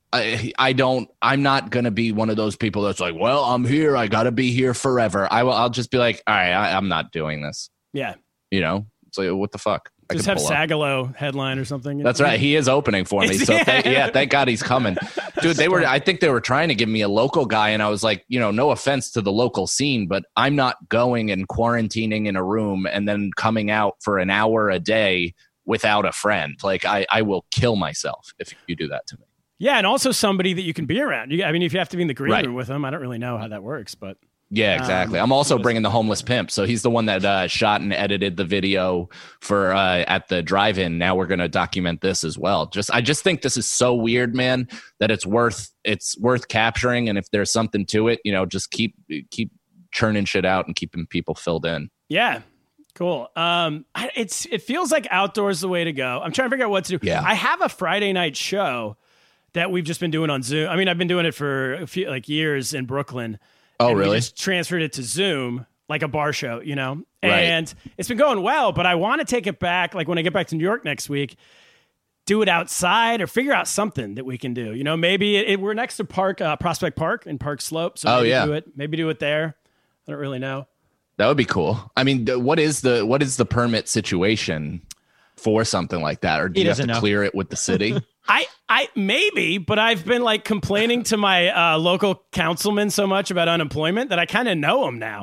I, I don't, I'm not going to be one of those people that's like, well, I'm here. I got to be here forever. I will, I'll just be like, all right, I, I'm not doing this. Yeah. You know, it's like, what the fuck? I just have Sagalo headline or something. That's right. He is opening for me. So thank, yeah, thank God he's coming. Dude, they were, I think they were trying to give me a local guy. And I was like, you know, no offense to the local scene, but I'm not going and quarantining in a room and then coming out for an hour a day without a friend. Like I, I will kill myself if you do that to me. Yeah, and also somebody that you can be around. You, I mean, if you have to be in the green right. room with them, I don't really know how that works, but yeah, exactly. Um, I'm also bringing the homeless pimp, so he's the one that uh, shot and edited the video for uh, at the drive-in. Now we're going to document this as well. Just, I just think this is so weird, man, that it's worth it's worth capturing. And if there's something to it, you know, just keep keep churning shit out and keeping people filled in. Yeah. Cool. Um, it's it feels like outdoors is the way to go. I'm trying to figure out what to do. Yeah. I have a Friday night show that we've just been doing on Zoom. I mean, I've been doing it for a few like years in Brooklyn. Oh, and really? We just transferred it to Zoom, like a bar show, you know? Right. And it's been going well, but I want to take it back. Like when I get back to New York next week, do it outside or figure out something that we can do. You know, maybe it, it, we're next to Park, uh, Prospect Park in Park Slope. So oh, maybe yeah. do it. Maybe do it there. I don't really know. That would be cool. I mean, what is the what is the permit situation for something like that? Or do he you have to know. clear it with the city? I, I maybe, but I've been like complaining to my uh, local councilman so much about unemployment that I kind of know him now.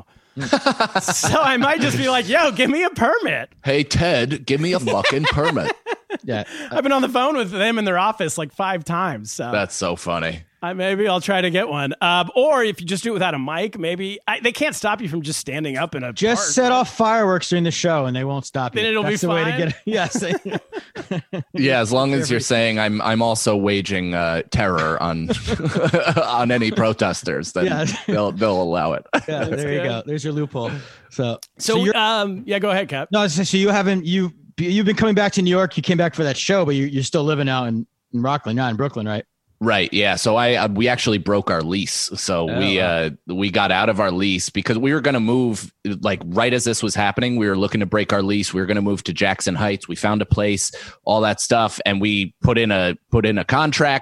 So I might just be like, yo, give me a permit. Hey, Ted, give me a fucking permit. Yeah. I've been on the phone with them in their office like five times. So that's so funny. I, maybe I'll try to get one. Um, or if you just do it without a mic, maybe I, they can't stop you from just standing up in a Just park. set off fireworks during the show and they won't stop you. Then it'll That's be the fine. way to get it. Yes. Yeah, as long as you're saying I'm I'm also waging uh, terror on on any protesters, then Yeah. they'll they'll allow it. Yeah, there you go. There's your loophole. So So, so you're, um, yeah, go ahead, Cap. no, so so you haven't you you've been coming back to New York. You came back for that show, but you, you're still living out in, in Rockland, not in Brooklyn, right? Right. Yeah. So I uh, we actually broke our lease. So Oh, we wow. uh we got out of our lease because we were going to move like right as this was happening. We were looking to break our lease. We were going to move to Jackson Heights. We found a place, all that stuff, and we put in a put in a contract.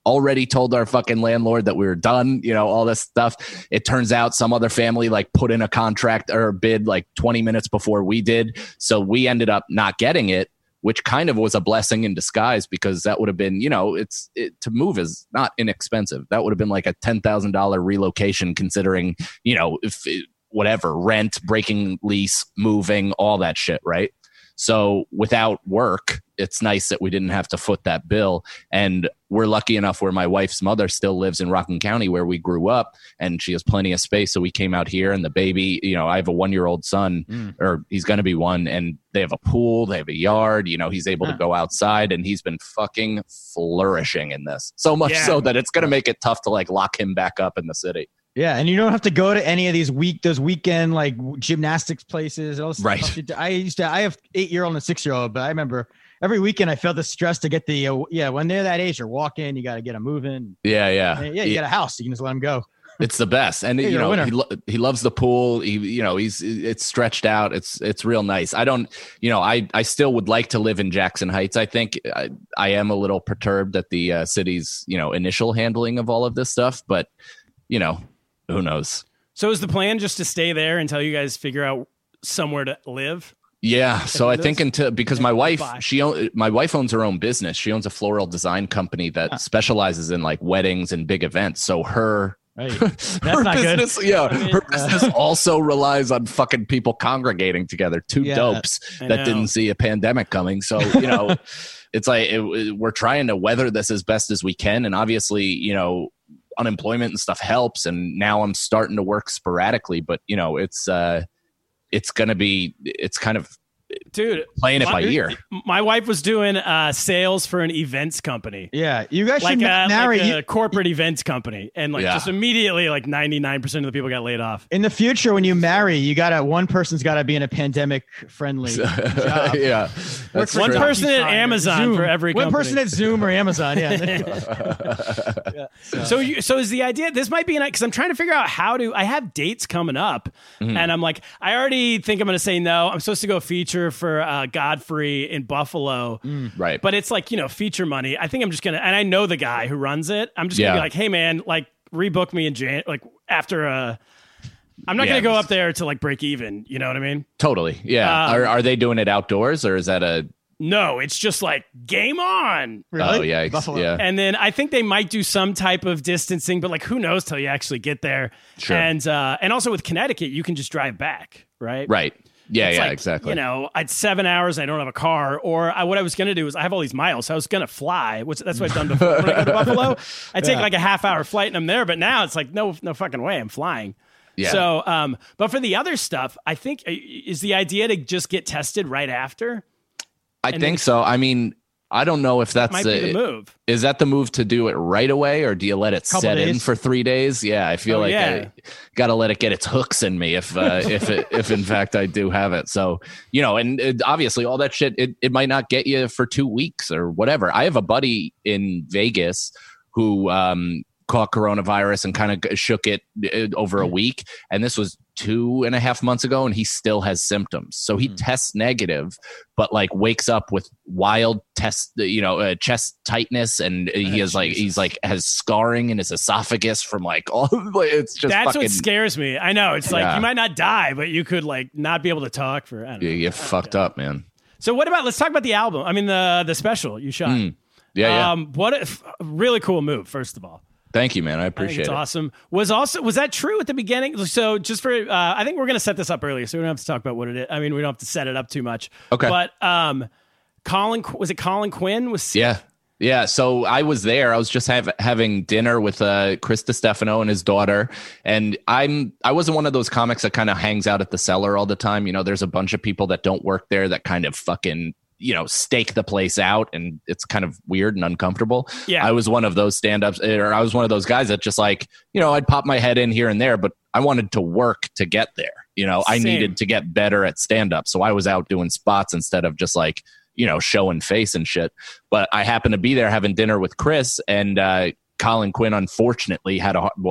already told our fucking landlord that we were done, you know, all this stuff. It turns out some other family like put in a contract or a bid like twenty minutes before we did. So we ended up not getting it, which kind of was a blessing in disguise because that would have been, you know, it's it, to move is not inexpensive. That would have been like a ten thousand dollars relocation considering, you know, if it, whatever, rent, breaking lease, moving, all that shit, right? So without work, it's nice that we didn't have to foot that bill. And we're lucky enough where my wife's mother still lives in Rockland County where we grew up, and she has plenty of space. So we came out here, and the baby, you know, I have a one-year-old son, mm. or he's going to be one, and they have a pool, they have a yard, you know, he's able huh. to go outside, and he's been fucking flourishing in this. So much yeah. so that it's going to make it tough to like lock him back up in the city. Yeah, and you don't have to go to any of these week those weekend like gymnastics places. All this right. Stuff. I used to. I have eight year old and a six year old, but I remember every weekend I felt the stress to get the. Uh, yeah, when they're that age, you're walking, you got to get them moving. Yeah, yeah, and, yeah. You yeah. got a house, you can just let them go. It's the best, and hey, you know he, lo- he loves the pool. He, you know, he's it's stretched out. It's it's real nice. I don't, you know, I I still would like to live in Jackson Heights. I think I, I am a little perturbed at the uh, city's you know initial handling of all of this stuff, but you know. Who knows? So is the plan just to stay there until you guys figure out somewhere to live? Yeah. So I think until because my wife, she own, my wife owns her own business. She owns a floral design company that huh. specializes in like weddings and big events. So her Right. That's her not business, good. yeah, her business also relies on fucking people congregating together. Two Yeah, dopes I that know. didn't see a pandemic coming. So you know, it's like it, it- we're trying to weather this as best as we can, and obviously, you know, unemployment and stuff helps. And now I'm starting to work sporadically, but you know, it's uh, it's gonna be, it's kind of Dude, playing it my, by ear. My wife was doing uh, sales for an events company. Yeah, you guys Like should a, marry. like a you- corporate events company. And like Yeah. just immediately like ninety-nine percent of the people got laid off. in the future, when you marry, you gotta one person's got to be in a pandemic friendly job. Yeah, that's One true. person at Fine. Amazon Zoom. for every one company. person at Zoom or Amazon. Yeah. Yeah. So, you, so is the idea? This might be an because I'm trying to figure out how to. I have dates coming up, Mm-hmm. and I'm like, I already think I'm going to say no. I'm supposed to go feature for uh, Godfrey in Buffalo, Right. but it's like you know feature money. I think I'm just gonna, and I know the guy who runs it. I'm just Yeah. gonna be like, hey man, like rebook me in Jan, like after uh I'm not Yeah. gonna go up there to like break even. You know what I mean? Totally. Yeah. Um, are are they doing it outdoors or is that a? No, it's just like game on. Really? Oh yeah, Buffalo. yeah. And then I think they might do some type of distancing, but like who knows till you actually get there. Sure. And uh, and also with Connecticut, you can just drive back, right? Right. Yeah. It's yeah. like, exactly. You know, I'd seven hours. I don't have a car, or I, what I was going to do is I have all these miles, so I was going to fly. Which that's what I've done before. When I go to Buffalo, I take like a half hour flight and I'm there. But now it's like no, no fucking way, I'm flying. Yeah. So, um, but for the other stuff, I think uh, is the idea to just get tested right after. I and think then- so. I mean, I don't know if that's Might a, be the move. Is that the move to do it right away, or do you let it Couple set in days. for three days? Yeah, I feel Oh, like yeah. I got to let it get its hooks in me if uh, if it, if in fact I do have it. So you know, and it, obviously all that shit, it, it might not get you for two weeks or whatever. I have a buddy in Vegas who um, caught coronavirus and kind of shook it uh, over a week, and this was two and a half months ago, and he still has symptoms. So he tests negative, but like wakes up with wild test, you know, uh, chest tightness, and he has like he's like has scarring in his esophagus from like all. It's just That's fucking, what scares me. I know it's like Yeah. you might not die, but you could like not be able to talk for. I don't know. you get fucked up, man. So what about? Let's talk about the album. I mean the the special you shot. Mm. Yeah, yeah. Um, what a f- really cool move. First of all, Thank you, man. I I think appreciate it's it. awesome. Was also was that true at the beginning? So just for, uh, I think we're gonna set this up earlier, so we don't have to talk about what it is. I mean, we don't have to set it up too much. Okay. But um, Colin Qu- was it Colin Quinn was sick? Yeah. Yeah. So I was there. I was just have, having dinner with uh, Chris DiStefano and his daughter. And I'm, I wasn't one of those comics that kind of hangs out at the cellar all the time. You know, there's a bunch of people that don't work there that kind of fucking, you know, stake the place out, and it's kind of weird and uncomfortable. Yeah. I was one of those stand-ups, or I was one of those guys that just like, you know, I'd pop my head in here and there, but I wanted to work to get there. You know, I Same. needed to get better at stand-up. So I was out doing spots instead of just like, you know, showing face and shit. But I happened to be there having dinner with Chris, and uh, Colin Quinn, unfortunately, had a, well,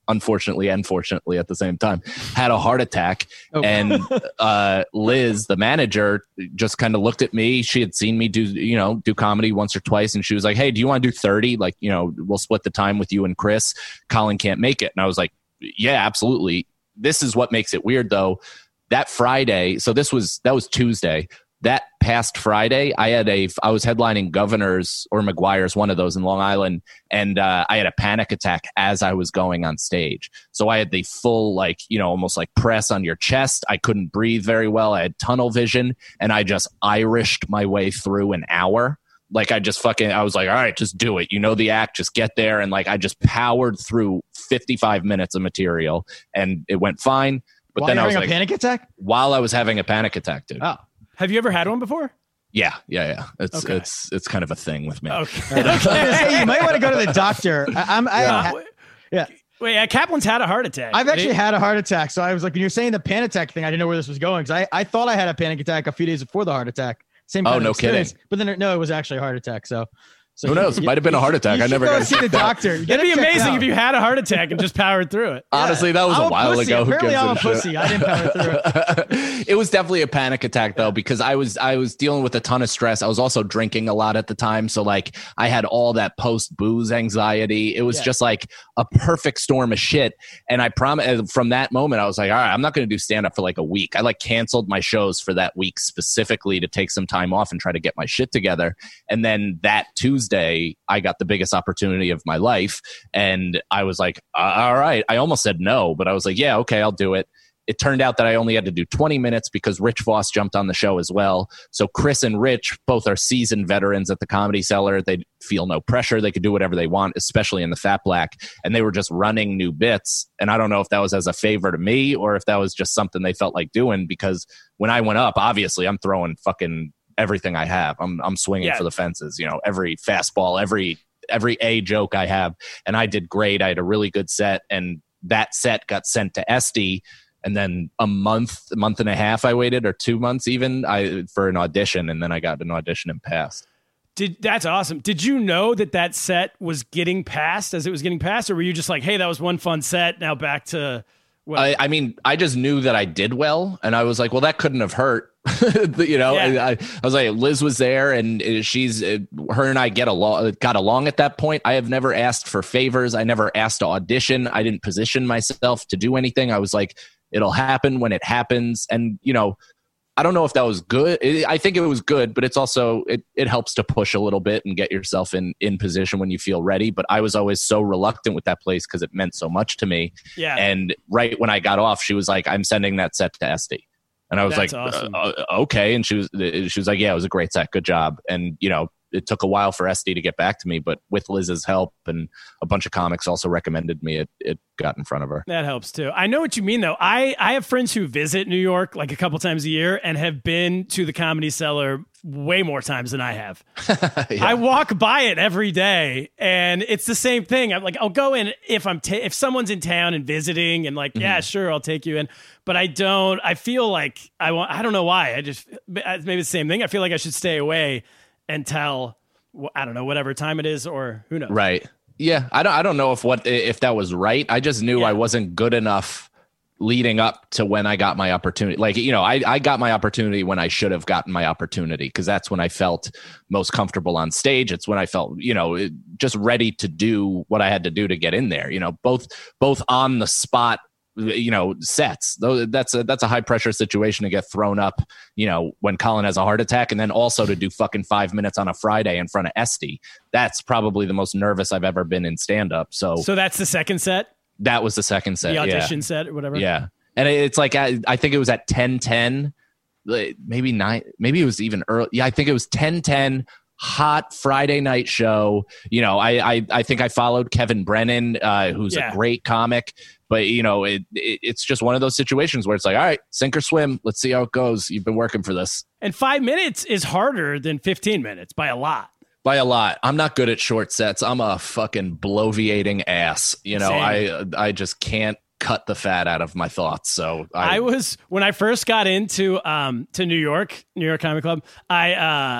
unfortunately and fortunately at the same time, had a heart attack. Oh. And uh, Liz, the manager, just kind of looked at me. She had seen me do, you know, do comedy once or twice. And she was like, hey, do you want to do thirty? Like, you know, we'll split the time with you and Chris. Colin can't make it. And I was like, yeah, absolutely. This is what makes it weird, though. That Friday, so this was, that was Tuesday. That past Friday, I had a, I was headlining Governors or McGuire's, one of those in Long Island, and uh, I had a panic attack as I was going on stage. So I had the full, like, you know, almost like press on your chest. I couldn't breathe very well. I had tunnel vision, and I just Irished my way through an hour. Like I just fucking, I was like, all right, just do it. You know the act, just get there. And like I just powered through fifty-five minutes of material, and it went fine. But while then you're I was having like, a panic attack? While I was having a panic attack, dude. Oh. Have you ever had one before? Yeah, yeah, yeah. It's okay. it's it's kind of a thing with me. Okay. okay. Hey, you might want to go to the doctor. I, I'm I, yeah. ha- yeah. Wait, uh, Kaplan's had a heart attack. I've actually had a heart attack. So I was like, when you're saying the panic attack thing, I didn't know where this was going, because I, I thought I had a panic attack a few days before the heart attack. Same kind oh, of no experience. kidding. But then no, it was actually a heart attack. So. So who knows? It might have been a heart attack. You I never go got see the doctor. It'd be amazing if you had a heart attack and just powered through it. Honestly, that was I'm a while pussy. ago. Apparently, Who I'm a gives a pussy. shit? I didn't power through it. It was definitely a panic attack though, because I was I was dealing with a ton of stress. I was also drinking a lot at the time, so like I had all that post booze anxiety. It was Yeah. just like a perfect storm of shit. And I promise, from that moment, I was like, all right, I'm not going to do stand up for like a week. I like canceled my shows for that week specifically to take some time off and try to get my shit together. And then that Tuesday, I got the biggest opportunity of my life. And I was like, uh, all right. I almost said no, but I was like, yeah, okay, I'll do it. It turned out that I only had to do twenty minutes because Rich Voss jumped on the show as well. So Chris and Rich both are seasoned veterans at the Comedy Cellar. They feel no pressure. They could do whatever they want, especially in the Fat Black. And they were just running new bits. And I don't know if that was as a favor to me or if that was just something they felt like doing, because when I went up, obviously I'm throwing fucking everything I have. I'm I'm swinging Yeah. for the fences, you know, every fastball, every every A joke I have. And I did great. I had a really good set. And that set got sent to Esty. And then a month, a month and a half, I waited, or two months even, I for an audition, and then I got an audition and passed. Did that's awesome. Did you know that that set was getting passed as it was getting passed, or were you just like, hey, that was one fun set, now back to? Well, I, I mean, I just knew that I did well, and I was like, well, that couldn't have hurt. you know, Yeah. I, I was like, Liz was there, and she's her and I get along, got along at that point. I have never asked for favors. I never asked to audition. I didn't position myself to do anything. I was like, it'll happen when it happens. And, you know, I don't know if that was good. I think it was good, but it's also, it, it helps to push a little bit and get yourself in, in position when you feel ready. But I was always so reluctant with that place because it meant so much to me. Yeah. And right when I got off, she was like, I'm sending that set to Esty. And I was That's like, awesome. uh, okay. And she was, she was like, yeah, it was a great set. Good job. And, you know, it took a while for Esty to get back to me, but with Liz's help and a bunch of comics also recommended me, it, it got in front of her. That helps too. I know what you mean though. I, I have friends who visit New York like a couple times a year and have been to the Comedy Cellar way more times than I have. Yeah. I walk by it every day and it's the same thing. I'm like, I'll go in if I'm, ta- if someone's in town and visiting and like, Mm-hmm. yeah, sure. I'll take you in, but I don't, I feel like I want, I don't know why. I just, maybe it's the same thing. I feel like I should stay away until, I don't know, whatever time it is, or who knows. Right. Yeah. I don't, I don't know if what, if that was right. I just knew Yeah. I wasn't good enough leading up to when I got my opportunity. Like, you know, I, I got my opportunity when I should have gotten my opportunity, because that's when I felt most comfortable on stage. It's when I felt, you know, it- just ready to do what I had to do to get in there, you know, both, both on the spot, you know, sets. Though that's a, that's a high pressure situation to get thrown up, you know, when Colin has a heart attack, and then also to do fucking five minutes on a Friday in front of Esty. That's probably the most nervous I've ever been in stand up. So, So that's the second set, that was the second set. the yeah. audition set or whatever. Yeah. And it's like, I, I think it was at ten ten, like, maybe nine, maybe it was even early. Yeah, I think it was ten ten, hot Friday night show. You know, I, I, I think I followed Kevin Brennan, uh, who's Yeah. a great comic. But, you know, it, it it's just one of those situations where it's like, all right, sink or swim. Let's see how it goes. You've been working for this. And five minutes is harder than fifteen minutes by a lot. By a lot. I'm not good at short sets. I'm a fucking bloviating ass. You know, Same. I I just can't cut the fat out of my thoughts. So I, I was when I first got into um to New York, New York Comedy Club. I uh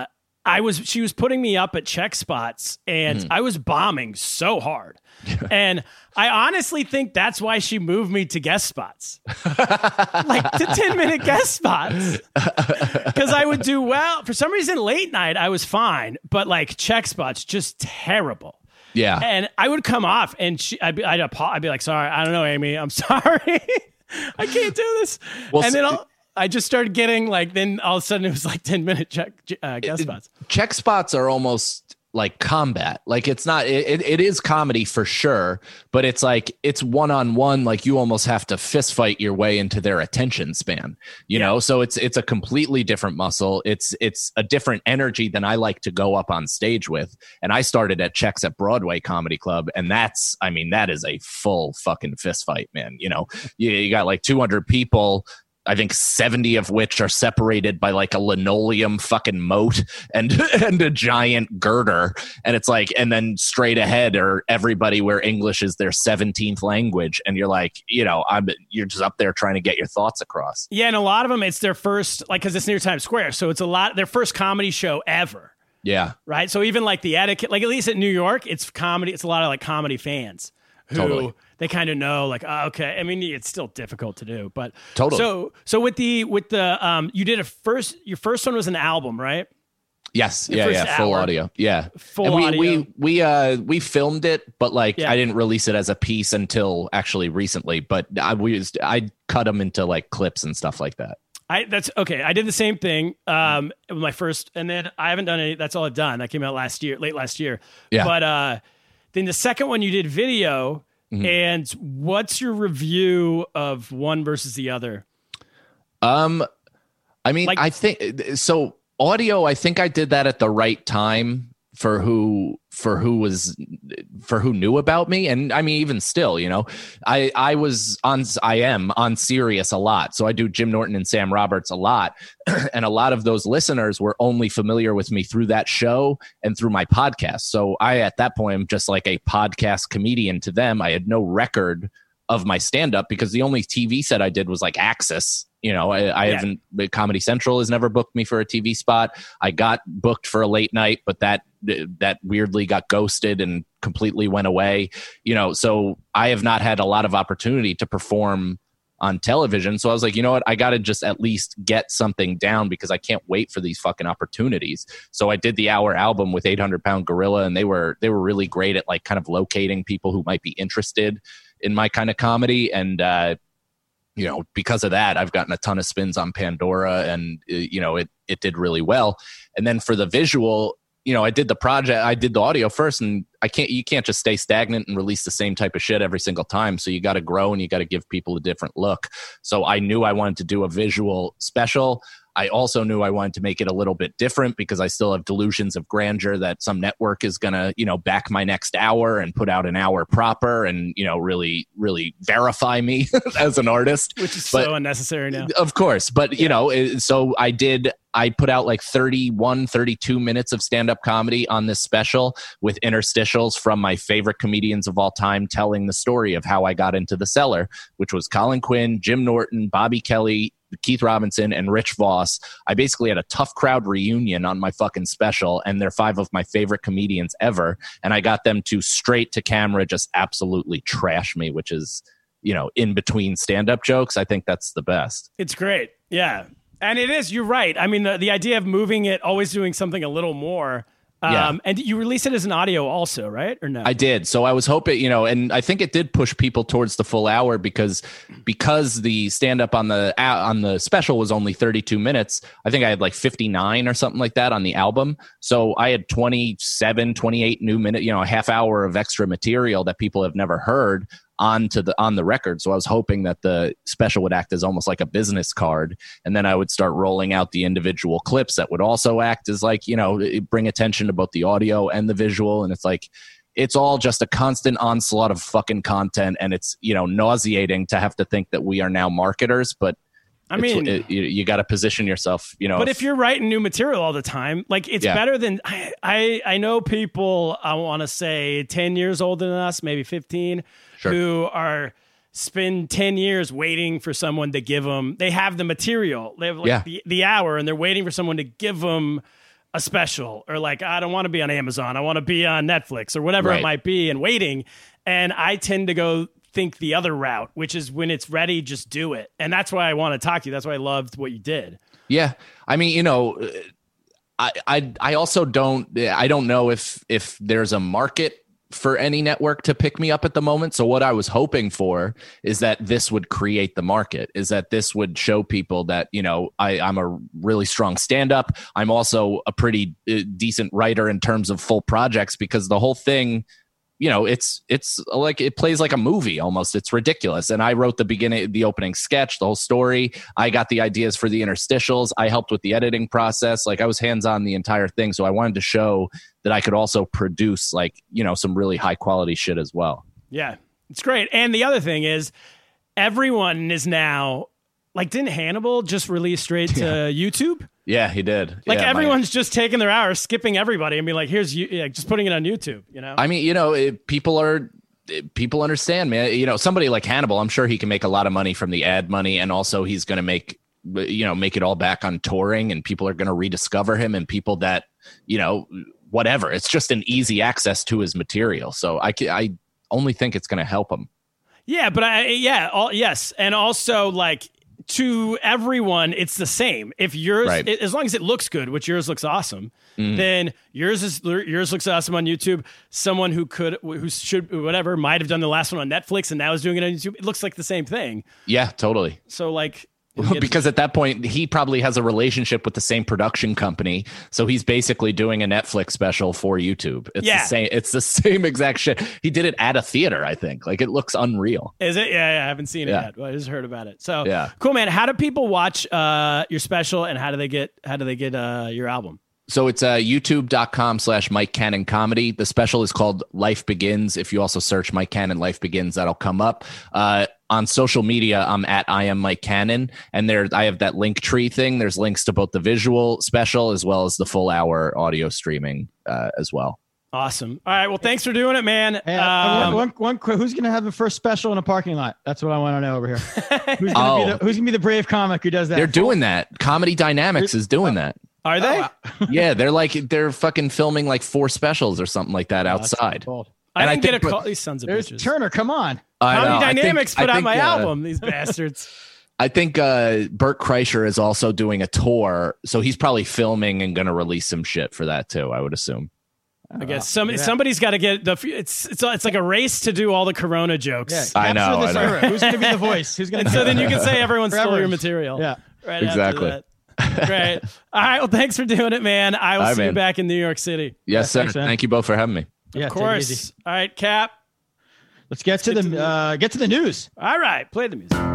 I was she was putting me up at check spots, and mm. I was bombing so hard. And I honestly think that's why she moved me to guest spots, like to ten minute guest spots, because I would do well. For some reason, late night I was fine, but like check spots, just terrible. Yeah. And I would come off, and she, I'd be, I'd, I'd be like, "Sorry, I don't know, Amy. I'm sorry, I can't do this." Well, and then I'll. I just started getting like, then all of a sudden it was like ten minute check uh, guest spots. Check spots are almost like combat. Like it's not, it, it is comedy for sure, but it's like, it's one-on-one. Like you almost have to fist fight your way into their attention span, you yeah. know? So it's, it's a completely different muscle. It's, it's a different energy than I like to go up on stage with. And I started at Checks at Broadway Comedy Club. And that's, I mean, that is a full fucking fist fight, man. You know, you, you got like two hundred people, I think seventy of which are separated by like a linoleum fucking moat and and a giant girder. And it's like, and then straight ahead are everybody where English is their seventeenth language. And you're like, you know, I'm you're just up there trying to get your thoughts across. Yeah. And a lot of them, it's their first, like, because it's near Times Square. So it's a lot, their first comedy show ever. Yeah. Right. So even like the etiquette, like at least at New York, it's comedy. It's a lot of like comedy fans who totally. They kind of know, like, oh, okay. I mean, it's still difficult to do, but totally. So, so with the with the um, you did a first. Your first one was an album, right? Yes. Your yeah. Yeah. hour. Full audio. Yeah. Full and we, audio. We we uh we filmed it, but like yeah. I didn't release it as a piece until actually recently. But I we just, I cut them into like clips and stuff like that. I that's okay. I did the same thing. Um, with my first, and then I haven't done any. That's all I've done. That came out last year, late last year. Yeah. But uh, then the second one you did video. Mm-hmm. And what's your review of one versus the other? Um, I mean, like, I think so. Audio, I think I did that at the right time for who for who was for who knew about me. And I mean, even still, you know, I I was on I am on Sirius a lot. So I do Jim Norton and Sam Roberts a lot. And a lot of those listeners were only familiar with me through that show and through my podcast. So I, at that point, am just like a podcast comedian to them. I had no record of my stand-up because the only T V set I did was like Access. You know, I, I yeah. haven't, Comedy Central has never booked me for a T V spot. I got booked for a late night, but that, that weirdly got ghosted and completely went away. You know, so I have not had a lot of opportunity to perform on television. So I was like, you know what? I got to just at least get something down because I can't wait for these fucking opportunities. So I did the hour album with eight hundred pound Gorilla, and they were, they were really great at like kind of locating people who might be interested in my kind of comedy. And, uh, you know, because of that, I've gotten a ton of spins on Pandora, and, you know, it, it did really well. And then for the visual, you know, I did the project, I did the audio first, and I can't, you can't just stay stagnant and release the same type of shit every single time. So you got to grow and you got to give people a different look. So I knew I wanted to do a visual special. I also knew I wanted to make it a little bit different because I still have delusions of grandeur that some network is going to, you know, back my next hour and put out an hour proper and, you know, really, really verify me as an artist. Which is but, so unnecessary now. Of course. But, yeah. you know, so I did, I put out like thirty-one, thirty-two minutes of stand-up comedy on this special with interstitials from my favorite comedians of all time telling the story of how I got into the cellar, which was Colin Quinn, Jim Norton, Bobby Kelly, Keith Robinson, and Rich Voss. I basically had a tough crowd reunion on my fucking special, and they're five of my favorite comedians ever. And I got them to straight to camera just absolutely trash me, which is, you know, in between stand-up jokes. I think that's the best. It's great. Yeah. And it is, you're right. I mean, the, the idea of moving it, always doing something a little more. Um, yeah. And you released it as an audio also, right? Or no? I did. So I was hoping, you know, and I think it did push people towards the full hour because because the stand up on the on the special was only thirty-two minutes. I think I had like fifty-nine or something like that on the album. So I had twenty-seven, twenty-eight new minute, you know, a half hour of extra material that people have never heard onto the on the record. So I was hoping that the special would act as almost like a business card, and then I would start rolling out the individual clips that would also act as like, you know, bring attention to both the audio and the visual. And it's like, it's all just a constant onslaught of fucking content, and it's, you know, nauseating to have to think that we are now marketers, but I mean, it, you, you got to position yourself, you know. But if, if you're writing new material all the time, like it's yeah. better than I, I. I know people. I want to say ten years older than us, maybe fifteen, sure. who are spend ten years waiting for someone to give them. They have the material. They have like yeah. the, the hour, and they're waiting for someone to give them a special, or like, I don't want to be on Amazon, I want to be on Netflix or whatever Right. it might be, and waiting. And I tend to go think the other route, which is when it's ready, just do it. And that's why I want to talk to you. That's why I loved what you did. Yeah. I mean, you know, I, I, I also don't, I don't know if, if there's a market for any network to pick me up at the moment. So what I was hoping for is that this would create the market, is that this would show people that, you know, I, I'm a really strong stand-up. I'm also a pretty uh, decent writer in terms of full projects, because the whole thing, you know, it's it's like it plays like a movie almost. It's ridiculous. And I wrote the beginning, the opening sketch, the whole story. I got the ideas for the interstitials. I helped with the editing process. Like, I was hands on the entire thing. So I wanted to show that I could also produce, like, you know, some really high quality shit as well. Yeah, it's great. And the other thing is, everyone is now, like, didn't Hannibal just release straight to Yeah. YouTube? Yeah, he did. Like, Yeah, my- everyone's just taking their hours, skipping everybody, and being like, here's you, yeah, just putting it on YouTube, you know? I mean, you know, it, people are it, people understand, man. You know, somebody like Hannibal, I'm sure he can make a lot of money from the ad money, and also he's going to make, you know, make it all back on touring, and people are going to rediscover him, and people that, you know, whatever. It's just an easy access to his material. So I, ca- I only think it's going to help him. Yeah, but I, yeah, all, yes. And also, like, to everyone, it's the same. If yours, Right. it, as long as it looks good, which yours looks awesome, then yours is yours looks awesome on YouTube. Someone who could, who should, whatever, might have done the last one on Netflix and now is doing it on YouTube. It looks like the same thing. Yeah, totally. So, like, Because at that point, he probably has a relationship with the same production company, so he's basically doing a Netflix special for YouTube. It's Yeah. the same. It's the same exact shit. He did it at a theater, I think. Like, it looks unreal. Is it? Yeah, yeah, I haven't seen it Yeah. yet. But I just heard about it. So Yeah. cool, man. How do people watch uh, your special, and how do they get how do they get uh, your album? So it's uh, youtube.com slash Mike Cannon Comedy. The special is called Life Begins. If you also search Mike Cannon Life Begins, that'll come up. Uh, on social media, I'm at I am Mike Cannon, and there I have that link tree thing. There's links to both the visual special as well as the full hour audio streaming uh, as well. Awesome. All right. Well, thanks for doing it, man. Hey, Um, one, one, one quick, who's going to have the first special in a parking lot? That's what I want to know over here. Who's going to Oh. be the, who's gonna be the brave comic who does that? They're doing that. Comedy Dynamics is doing that. Are they? Yeah, they're like they're fucking filming like four specials or something like that outside. Bold. I And I didn't get a think- call. These sons of There's bitches. Turner. Come on. I Comedy know. I think- Dynamics I put out think, my uh, album. These bastards. I think uh, Bert Kreischer is also doing a tour, so he's probably filming and going to release some shit for that too. I would assume. I guess some, somebody's got to get the. It's it's it's like a race to do all the Corona jokes. Yeah, I know, capture this I know. era. Who's going to be the voice? Who's going And to? so then you can say everyone stole Forever. your material. Yeah. Right Exactly. After that. Great. All right. Well, thanks for doing it, man. I will All right, see you man. back in New York City. Yes, sir. thanks, man. Thank you both for having me. Yeah, Of take it easy. course. All right, Cap. Let's get to get the to the- uh, get to the news. All right. Play the music.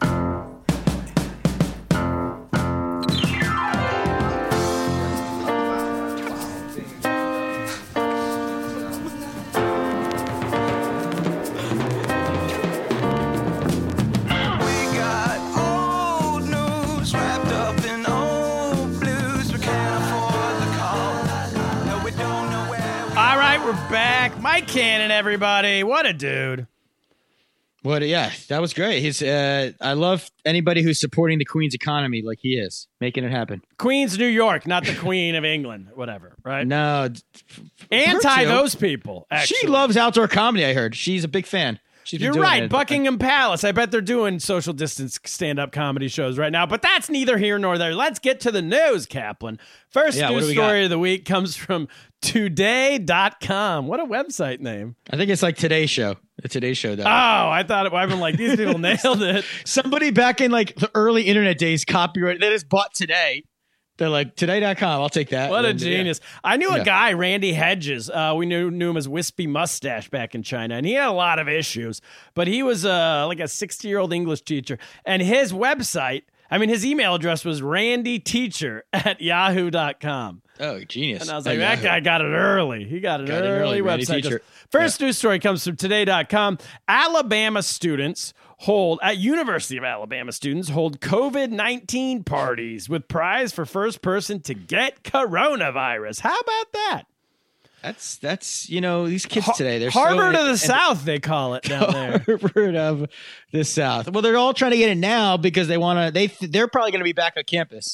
We got old news wrapped up in old blues. We can't afford the call. No, we don't know where we All right, we're back. Mike Cannon, everybody. What a dude. What? Yeah, that was great. He's. Uh, I love anybody who's supporting the Queen's economy like he is, making it happen. Queens, New York, not the Queen of England, whatever, right? No, d- Anti her too. those people. Actually. she loves outdoor comedy. I heard she's a big fan. She's been You're doing right. it. Buckingham Palace. I bet they're doing social distance stand up comedy shows right now, but that's neither here nor there. Let's get to the news, Kaplan. First Yeah, what news do we story got? of the week comes from today dot com. What a website name. I think it's like Today Show. The Today Show. Though. Oh, I thought it, I've been like, these people nailed it. Somebody back in like the early internet days copyright. They just bought Today. They're like today dot com. I'll take that. What a And then, yeah. genius. I knew a Yeah. guy, Randy Hedges. Uh, we knew, knew him as Wispy Mustache back in China, and he had a lot of issues. But he was uh, like a sixty-year-old English teacher. And his website, I mean, his email address was randyteacher at yahoo dot com. Oh, genius. And I was Oh, like, that yeah. guy got it early. He got an Got it early early, Randy website. Teacher. First news story comes from today dot com. Alabama students hold, at University of Alabama students hold COVID nineteen parties with prize for first person to get coronavirus. How about that? That's that's you know these kids today. They're Harvard so, of the and- South, they call it down there. Harvard of the South. Well, they're all trying to get it now because they want to. They they're probably going to be back on campus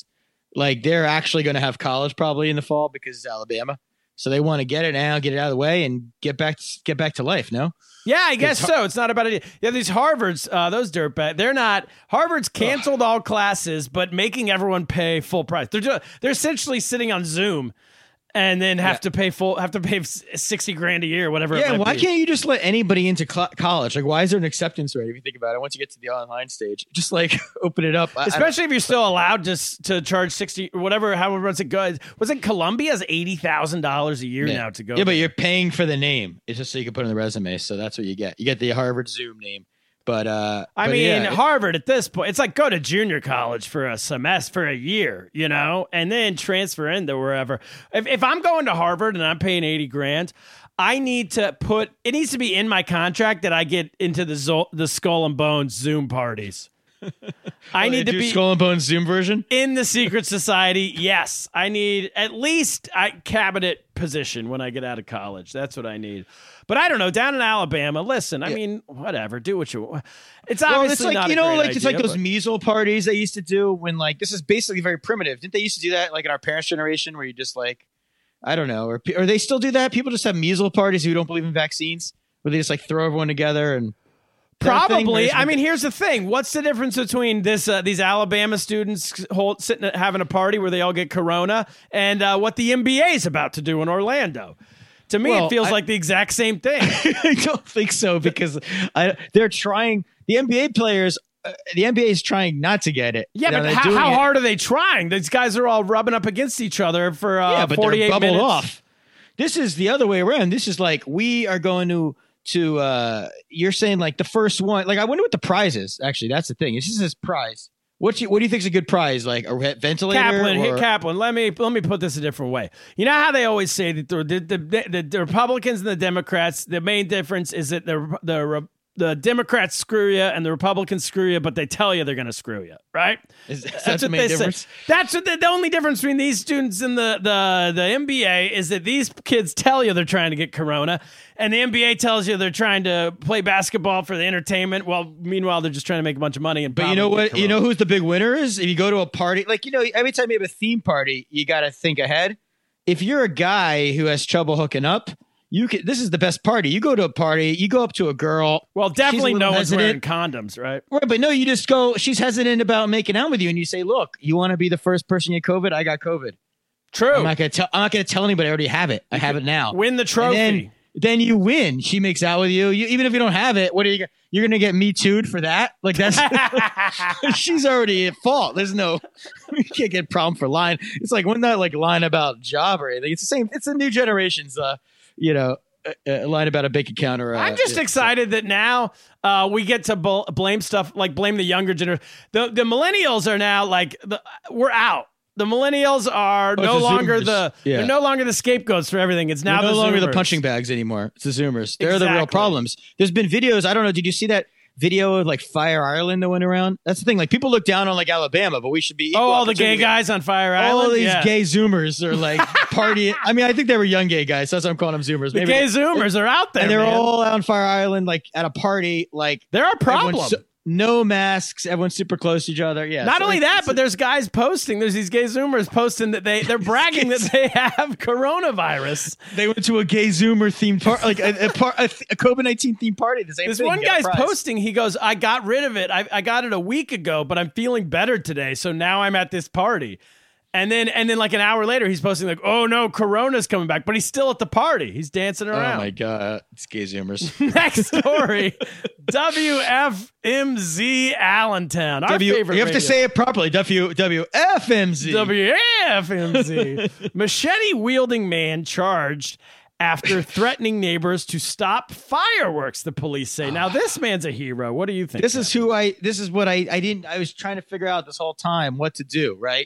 Like they're actually going to have college probably in the fall because it's Alabama. So they want to get it now, get it out of the way, and get back get back to life. No. Yeah, I guess It's so. It's not a bad idea. Yeah, these Harvards, uh, those dirtbag, they're not. Harvard's canceled all classes, but making everyone pay full price. They're just, they're essentially sitting on Zoom, and then have Yeah. to pay full have to pay sixty grand a year, whatever. it Yeah, might why be. can't you just let anybody into cl- college? Like, why is there an acceptance rate if you think about it? Once you get to the online stage, just like open it up. I- I don't- Especially if you're still allowed to s- to charge sixty or whatever. However much it goes. Was it Columbia's eighty thousand dollars a year Yeah. now to go? Yeah, but there. you're paying for the name. It's just so you can put it in the resume. So that's what you get. You get the Harvard Zoom name. But uh, I but mean, yeah, it- Harvard at this point, it's like go to junior college for a semester, for a year, you know, and then transfer into wherever. If, if I'm going to Harvard and I'm paying eighty grand, I need to put, it needs to be in my contract that I get into the Zo- the Skull and Bones Zoom parties. I Oh, they need to do be Skull and Bones Zoom version. in the secret society. Yes, I need at least a cabinet position when I get out of college. That's what I need. But I don't know. Down in Alabama, listen. I Yeah. mean, whatever. Do what you want. It's Well, obviously it's like not you a know, great like it's like idea, those but- measle parties they used to do when like this is basically very primitive. Didn't they used to do that like in our parents' generation where you just like I don't know, or or they still do that? People just have measle parties who don't believe in vaccines, where they just like throw everyone together and. Is that a thing? Or Probably. is it- I mean, here's the thing. What's the difference between this uh, these Alabama students hold, sitting at, having a party where they all get corona and uh, what the N B A is about to do in Orlando? To me, Well, it feels I- like the exact same thing. I don't think so because I, they're trying. The N B A players, uh, the N B A is trying not to get it. Yeah, Now, but they're how, doing how it- hard are they trying? These guys are all rubbing up against each other for uh, Yeah, but they're forty-eight bubbled minutes. off. This is the other way around. This is like we are going to to. uh You're saying like the first one. Like I wonder what the prize is. Actually, that's the thing. This is his prize. What you, what do you think is a good prize? Like a re- ventilator? Kaplan, or- here, Kaplan. Let me let me put this a different way. You know how they always say that the the, the, the Republicans and the Democrats. The main difference is that the the the Democrats screw you and the Republicans screw you, but they tell you they're going to screw you, right? Is, is that the main they difference? say. That's what the, the only difference between these students and the, the the N B A is that these kids tell you they're trying to get corona, and the N B A tells you they're trying to play basketball for the entertainment. Well, meanwhile, they're just trying to make a bunch of money. And But you know probably what? get You know corona. who's the big winner is? If you go to a party, like, you know, every time you have a theme party, you got to think ahead. If you're a guy who has trouble hooking up, you can, this is the best party. You go to a party, you go up to a girl. Well, definitely she's a no little one's wearing hesitant. condoms, right? Right, but no, you just go, she's hesitant about making out with you. And you say, look, you want to be the first person to get COVID? I got COVID. True. I'm not going to tell, I'm not going to tell anybody. I already have it. I have it now. Win the And trophy. then, then you win. She makes out with you. You even if you don't have it, what are you? You're gonna get me too'd for that? Like that's she's already at fault. There's no you can't get a problem for lying. It's like when that like line about job or anything. It's the same. It's a new generation's uh you know uh, uh, line about a bank account or. Uh, I'm just uh, excited that now uh, we get to bl- blame stuff like blame the younger generation. The the millennials are now like the, we're out. The millennials are Oh, no it's the longer Zoomers. the Yeah. they're no longer the scapegoats for everything. It's now They're no the longer the Zoomers. punching bags anymore. It's the Zoomers. They're the real Exactly. problems. There's been videos. I don't know. Did you see that video of like Fire Ireland that went around? That's the thing. Like people look down on like Alabama, but we should be. equal Oh, all the gay opportunity. guys on Fire Island. All of these Yeah. gay Zoomers are like partying. I mean, I think they were young gay guys. So that's why I'm calling them Zoomers. The Maybe- gay Zoomers are out there, and they're man. all out on Fire Island, like at a party. Like They're a problem. everyone's so- no masks. Everyone's super close to each other. Yeah. Not so, only like, that, it's- but there's guys posting. There's these gay Zoomers posting that they they're bragging that they have coronavirus. they went to a gay Zoomer themed party, like a, a, par- a, a COVID nineteen themed party. The same This thing. one You got a guy's prize. posting. He goes, "I got rid of it. I, I got it a week ago, but I'm feeling better today. So now I'm at this party." And then, and then, like an hour later, he's posting like, "Oh no, Corona's coming back," but he's still at the party. He's dancing Oh around. my god, it's gay Zoomers. Next story: W F M Z Allentown, our W, favorite. you have to radio- say it properly. W W F M Z. W F M Z. Machete wielding man charged after threatening neighbors to stop fireworks. The police say. Now this man's a hero. What do you think? This is who I. This is what I. I didn't. I was trying to figure out this whole time what to do, right?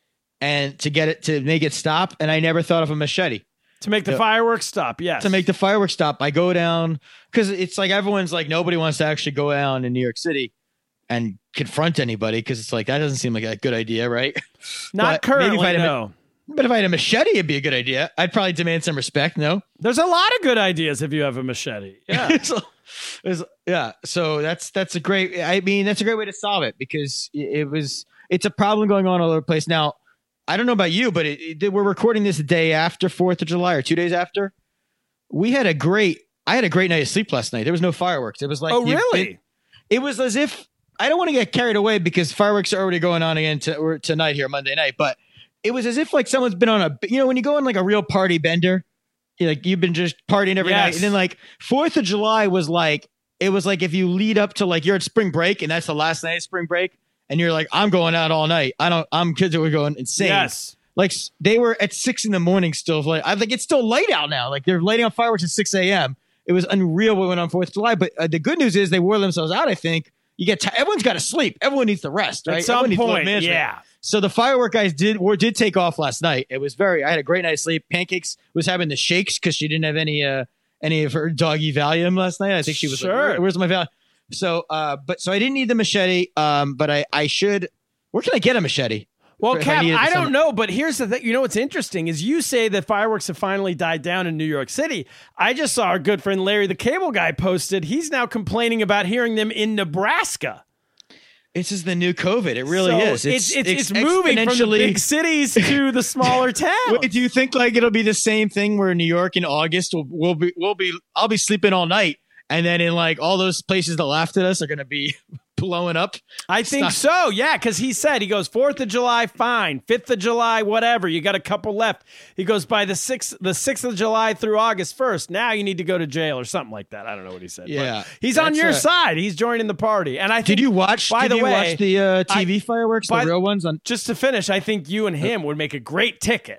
And to get it to make it stop, and I never thought of a machete to make the Yeah. fireworks stop. Yes. to make the fireworks stop. I go down because it's like everyone's like nobody wants to actually go down in New York City and confront anybody because it's like that doesn't seem like a good idea, right? Not but maybe if currently. I had a- No. But if I had a machete, it'd be a good idea. I'd probably demand some respect. No, There's a lot of good ideas if you have a machete. Yeah. It's- it's- yeah. So that's that's a great. I mean, that's a great way to solve it because it it was it's a problem going on all over the place now. I don't know about you, but it, it, we're recording this the day after fourth of July or two days after. We had a great, I had a great night of sleep last night. There was no fireworks. It was like, Oh, you- really? It, it was as if, I don't want to get carried away because fireworks are already going on again to, or tonight here, Monday night, but it was as if like someone's been on a, you know, when you go on like a real party bender, you're like you've been just partying every night. Yes. And then like fourth of July was like, it was like if you lead up to like you're at spring break and that's the last night of spring break and you're like, I'm going out all night. I don't, I'm kids that were going insane. Yes. Like s- they were at six in the morning still. Like I think it's still light out now. Like they're lighting up fireworks at six a.m. It was unreal what went on fourth of July. But uh, the good news is they wore themselves out. I think you get, t- everyone's got to sleep. Everyone needs to rest, right? At some Everyone needs load point, management. yeah. So the firework guys did or did take off last night. It was very. I had a great night's sleep. Pancakes was having the shakes because she didn't have any uh any of her doggy Valium last night. I think she was like, Sure. Where, where's my Valium? So uh, but so I didn't need the machete. Um, but I I should. Where can I get a machete? Well, If I Cap, needed I, it don't some- know, but here's the thing. You know what's interesting is you say that fireworks have finally died down in New York City. I just saw our good friend Larry the Cable Guy posted. He's now complaining about hearing them in Nebraska. This is the new COVID. It really So is. It's it's, it's, ex- moving from the exponentially- big cities to the smaller towns. Wait, do you think like it'll be the same thing where in New York in August we'll, we'll be we'll be I'll be sleeping all night and then in like all those places that laughed at us are going to be blowing up? I think Stop. so, yeah, because he said, he goes, fourth of July, fine. fifth of July, whatever. You got a couple left. He goes, by the sixth, the sixth of July through August first, now you need to go to jail or something like that. I don't know what he said. but Yeah, he's on that's your a- side. He's joining the party. And I think, Did you watch? by did the you way, watch the uh, T V I- fireworks, by the the- real ones? On just to finish, I think you and him would make a great ticket.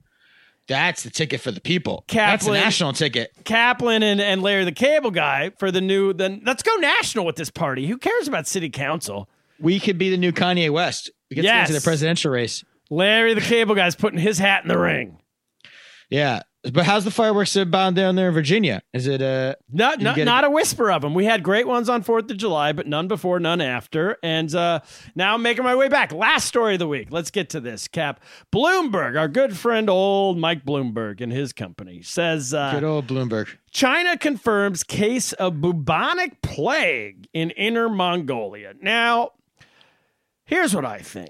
that's the ticket for the people. That's a Kaplan- national ticket. Kaplan and, and Larry the Cable Guy for the new, then let's go national with this party. Who cares about city council? We could be the new Kanye West. We get Yes. into the presidential race. Larry the Cable Guy's putting his hat in the ring. Yeah, but how's the fireworks bound down there in Virginia? Is it uh? Not, Did you not, get not it? a whisper of them. We had great ones on fourth of July, but none before, none after. And uh, now I'm making my way back. Last story of the week. Let's get to this, Cap. Bloomberg, our good friend, old Mike Bloomberg and his company, says uh, Good old Bloomberg. China confirms case of bubonic plague in Inner Mongolia. Now, here's what I think.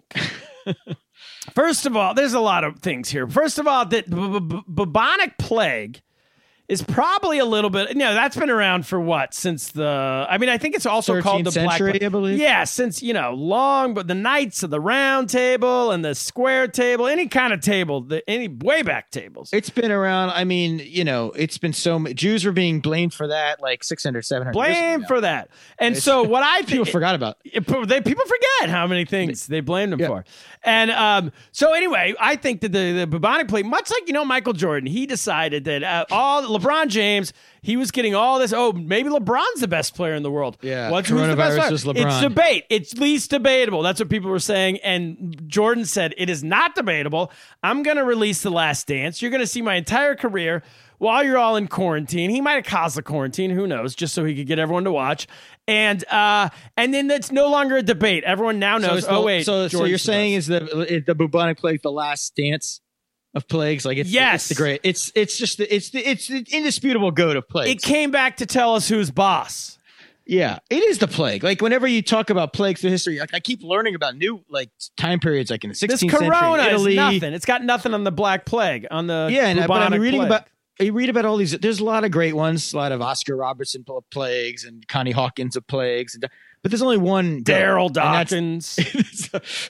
First of all, there's a lot of things here. First of all, that bu- bu- bubonic plague is probably a little bit, you know, that's been around for what? Since the, I mean, I think it's also called the thirteenth Black century, Plague. I believe. Yeah, since, you know, long, but the Knights of the Round Table and the Square Table, any kind of table, the, any way back tables. It's been around. I mean, you know, it's been so many. Jews were being blamed for that like six hundred, seven hundred years Blame ago. for that. And It's- so what I People think, forgot about. It- they, people forget how many things they blamed him Yeah. for. And um, so anyway, I think that the, the bubonic plague, much like, you know, Michael Jordan, he decided that uh, all LeBron James, he was getting all this. Oh, maybe LeBron's the best player in the world. Yeah, What's who's the best coronavirus player? was LeBron. It's debate. It's least debatable. That's what people were saying. And Jordan said, it is not debatable. I'm going to release The Last Dance. You're going to see my entire career while you're all in quarantine. He might have caused the quarantine, who knows, just so he could get everyone to watch. And uh, and then that's no longer a debate. Everyone now knows, it's the- oh, wait. So, so Jordan's you're the saying best. is the the bubonic plague the last dance of plagues? Like it's Yes. it's the great. It's it's just the, it's the it's the indisputable goat of it plagues. came back to tell us who's boss. Yeah, it is the plague. Like whenever you talk about plagues through history, like I keep learning about new like time periods, like in the This sixteenth corona century, Italy. is nothing. It's got nothing on the Black Plague, on the Yeah, and, but I'm bubonic reading plague. about. You read about all these. There's a lot of great ones. A lot of Oscar Robertson pl- plagues and Connie Hawkins of plagues. And, but there's only one. goat, Daryl and that's- Dawkins.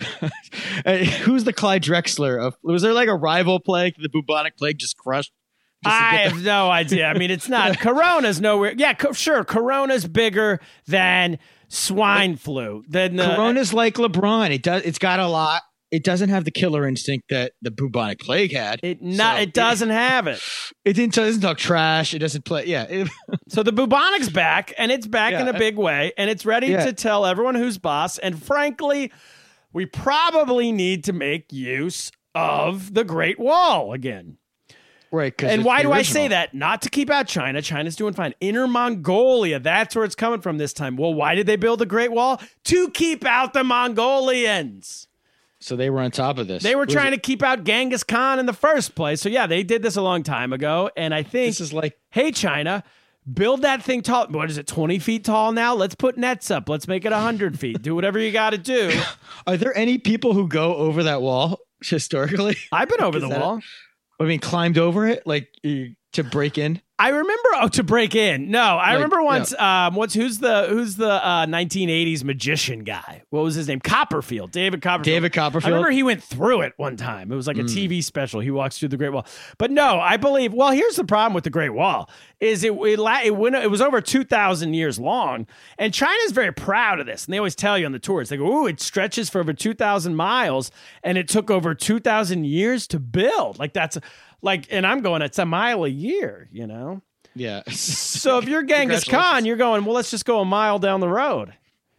Uh, Who's the Clyde Drexler of? Was there like a rival plague that the bubonic plague just crushed? Just to I get the- have no idea. I mean, it's not. Corona's nowhere. Yeah, co- sure. Corona's bigger than swine flu. Than the, Corona's like LeBron. It does. It's got a lot. It doesn't have the killer instinct that the bubonic plague had. It not. So it doesn't have it. It didn't. Doesn't talk trash. It doesn't play. Yeah. It- So the bubonic's back, and it's back Yeah. in a big way, and it's ready Yeah. to tell everyone who's boss. And frankly, we probably need to make use of the Great Wall again. right. 'cause And it's why the do I say original. that? Not to keep out China. China's doing fine. Inner Mongolia, that's where it's coming from this time. Well, why did they build the Great Wall? To keep out the Mongolians. So they were on top of this. They were Was trying it- to keep out Genghis Khan in the first place. So yeah, they did this a long time ago. And I think, This is like. hey, China, build that thing tall. What is it, twenty feet tall now? Let's put nets up. Let's make it one hundred feet. Do whatever you got to do. Are there any people who go over that wall? historically? I've been over Is the that- wall. I mean, climbed over it like you- to break in. I remember oh to break in. No, I Like, remember once. Um, what's who's the who's the uh, nineteen eighties magician guy? What was his name? Copperfield, David Copperfield. David Copperfield. I remember he went through it one time. It was like a T V special. He walks through the Great Wall. But no, I believe. Well, here's the problem with the Great Wall: is it it, la- it went it was over two thousand years long, and China's very proud of this. And they always tell you on the tours, they go, "Ooh, it stretches for over two thousand miles, and it took over two thousand years to build." Like that's. Like, and I'm going, it's a mile a year, you know? Yeah. So if you're Genghis Khan, you're going, well, let's just go a mile down the road.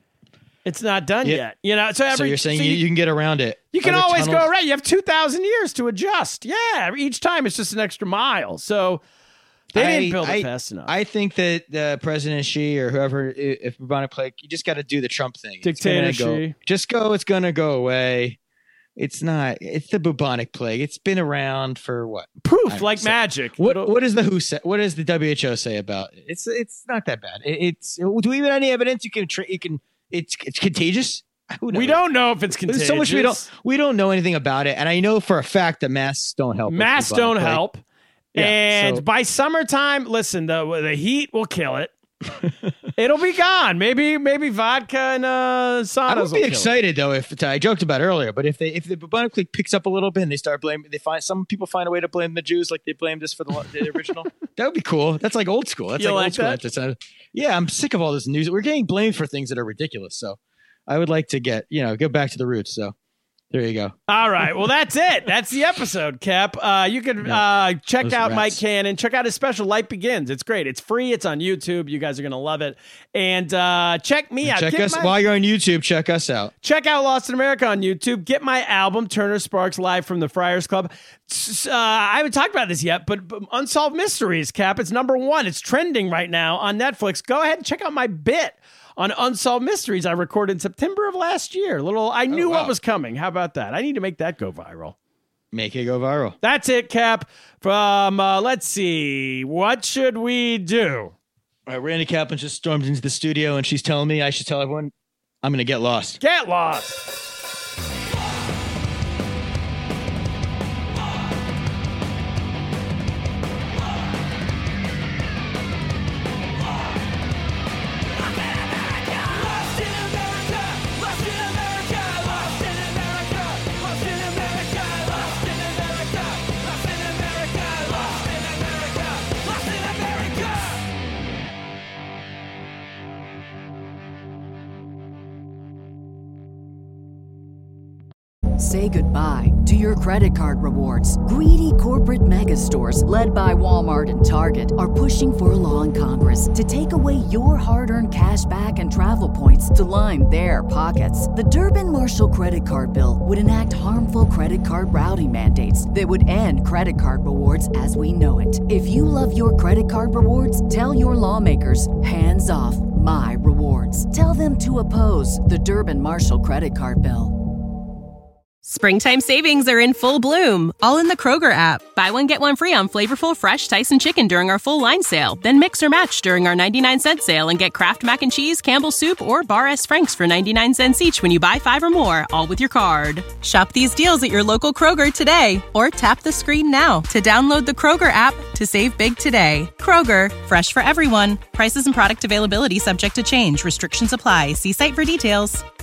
It's not done Yeah. yet. You know, so every so you're saying so you, you, you can get around it. you can Other always tunnels- go around. You have two thousand years to adjust. Yeah. Each time it's just an extra mile. So they didn't I- build I- it fast enough. I think that uh, President Xi or whoever, i- if bubonic plague, you just got to do the Trump thing. It's gonna Dictator go- Xi. Just go. It's going to go away. It's not. It's the bubonic plague. It's been around for what? Poof, I- like so- magic. What It'll- What does the W H O say? What does the W H O say about it? It's It's not that bad. It, it's. Do we have any evidence you can? Tra- you can. It's It's contagious. Who knows? we don't know if it's contagious. There's so much we don't. We don't know anything about it, and I know for a fact that masks don't help. with Masks bubonic don't plague. help. Yeah, and so- by summertime, listen, the the heat will kill it. It'll be gone. Maybe maybe vodka and uh, I saunas would will be kill excited though if I joked about it earlier, but if they if the bubonic plague picks up a little bit and they start blaming, they find some people find a way to blame the Jews like they blamed us for the, the original. That would be cool. That's like old school. That's You like, like old school. that? That's, uh, yeah, I'm sick of all this news. We're getting blamed for things that are ridiculous. So I would like to get you know go back to the roots. So there you go. it. All right. Well, that's it. That's the episode, Cap. Uh, you can uh, check Those out rats. Mike Cannon. Check out his special, Light Begins. It's great. It's free. It's on YouTube. You guys are going to love it. And uh, check me out. Check Get us my- while you're on YouTube. Check us out. Check out Lost in America on YouTube. Get my album, Turner Sparks, live from the Friars Club. S- Uh, I haven't talked about this yet, but, but Unsolved Mysteries, Cap, it's number one. It's trending right now on Netflix. Go ahead and check out my bit on Unsolved Mysteries I recorded in September of last year. Little, I knew wow. what was coming. How about that? I need to make that go viral. Make it go viral. That's it, Cap. From, uh, let's see, what should we do? All right, Randy Kaplan just stormed into the studio and she's telling me I should tell everyone I'm going to get lost. Get lost. Say goodbye to your credit card rewards. Greedy corporate mega stores, led by Walmart and Target, are pushing for a law in Congress to take away your hard-earned cash back and travel points to line their pockets. The Durbin-Marshall credit card bill would enact harmful credit card routing mandates that would end credit card rewards as we know it. If you love your credit card rewards, tell your lawmakers, hands off my rewards. Tell them to oppose the Durbin-Marshall credit card bill. Springtime savings are in full bloom, all in the Kroger app. Buy one, get one free on flavorful, fresh Tyson chicken during our full line sale. Then mix or match during our ninety-nine cent sale and get Kraft Mac and Cheese, Campbell's Soup, or Bar S. Frank's for ninety-nine cents each when you buy five or more, all with your card. Shop these deals at your local Kroger today, or tap the screen now to download the Kroger app to save big today. Kroger, fresh for everyone. Prices and product availability subject to change. Restrictions apply. See site for details.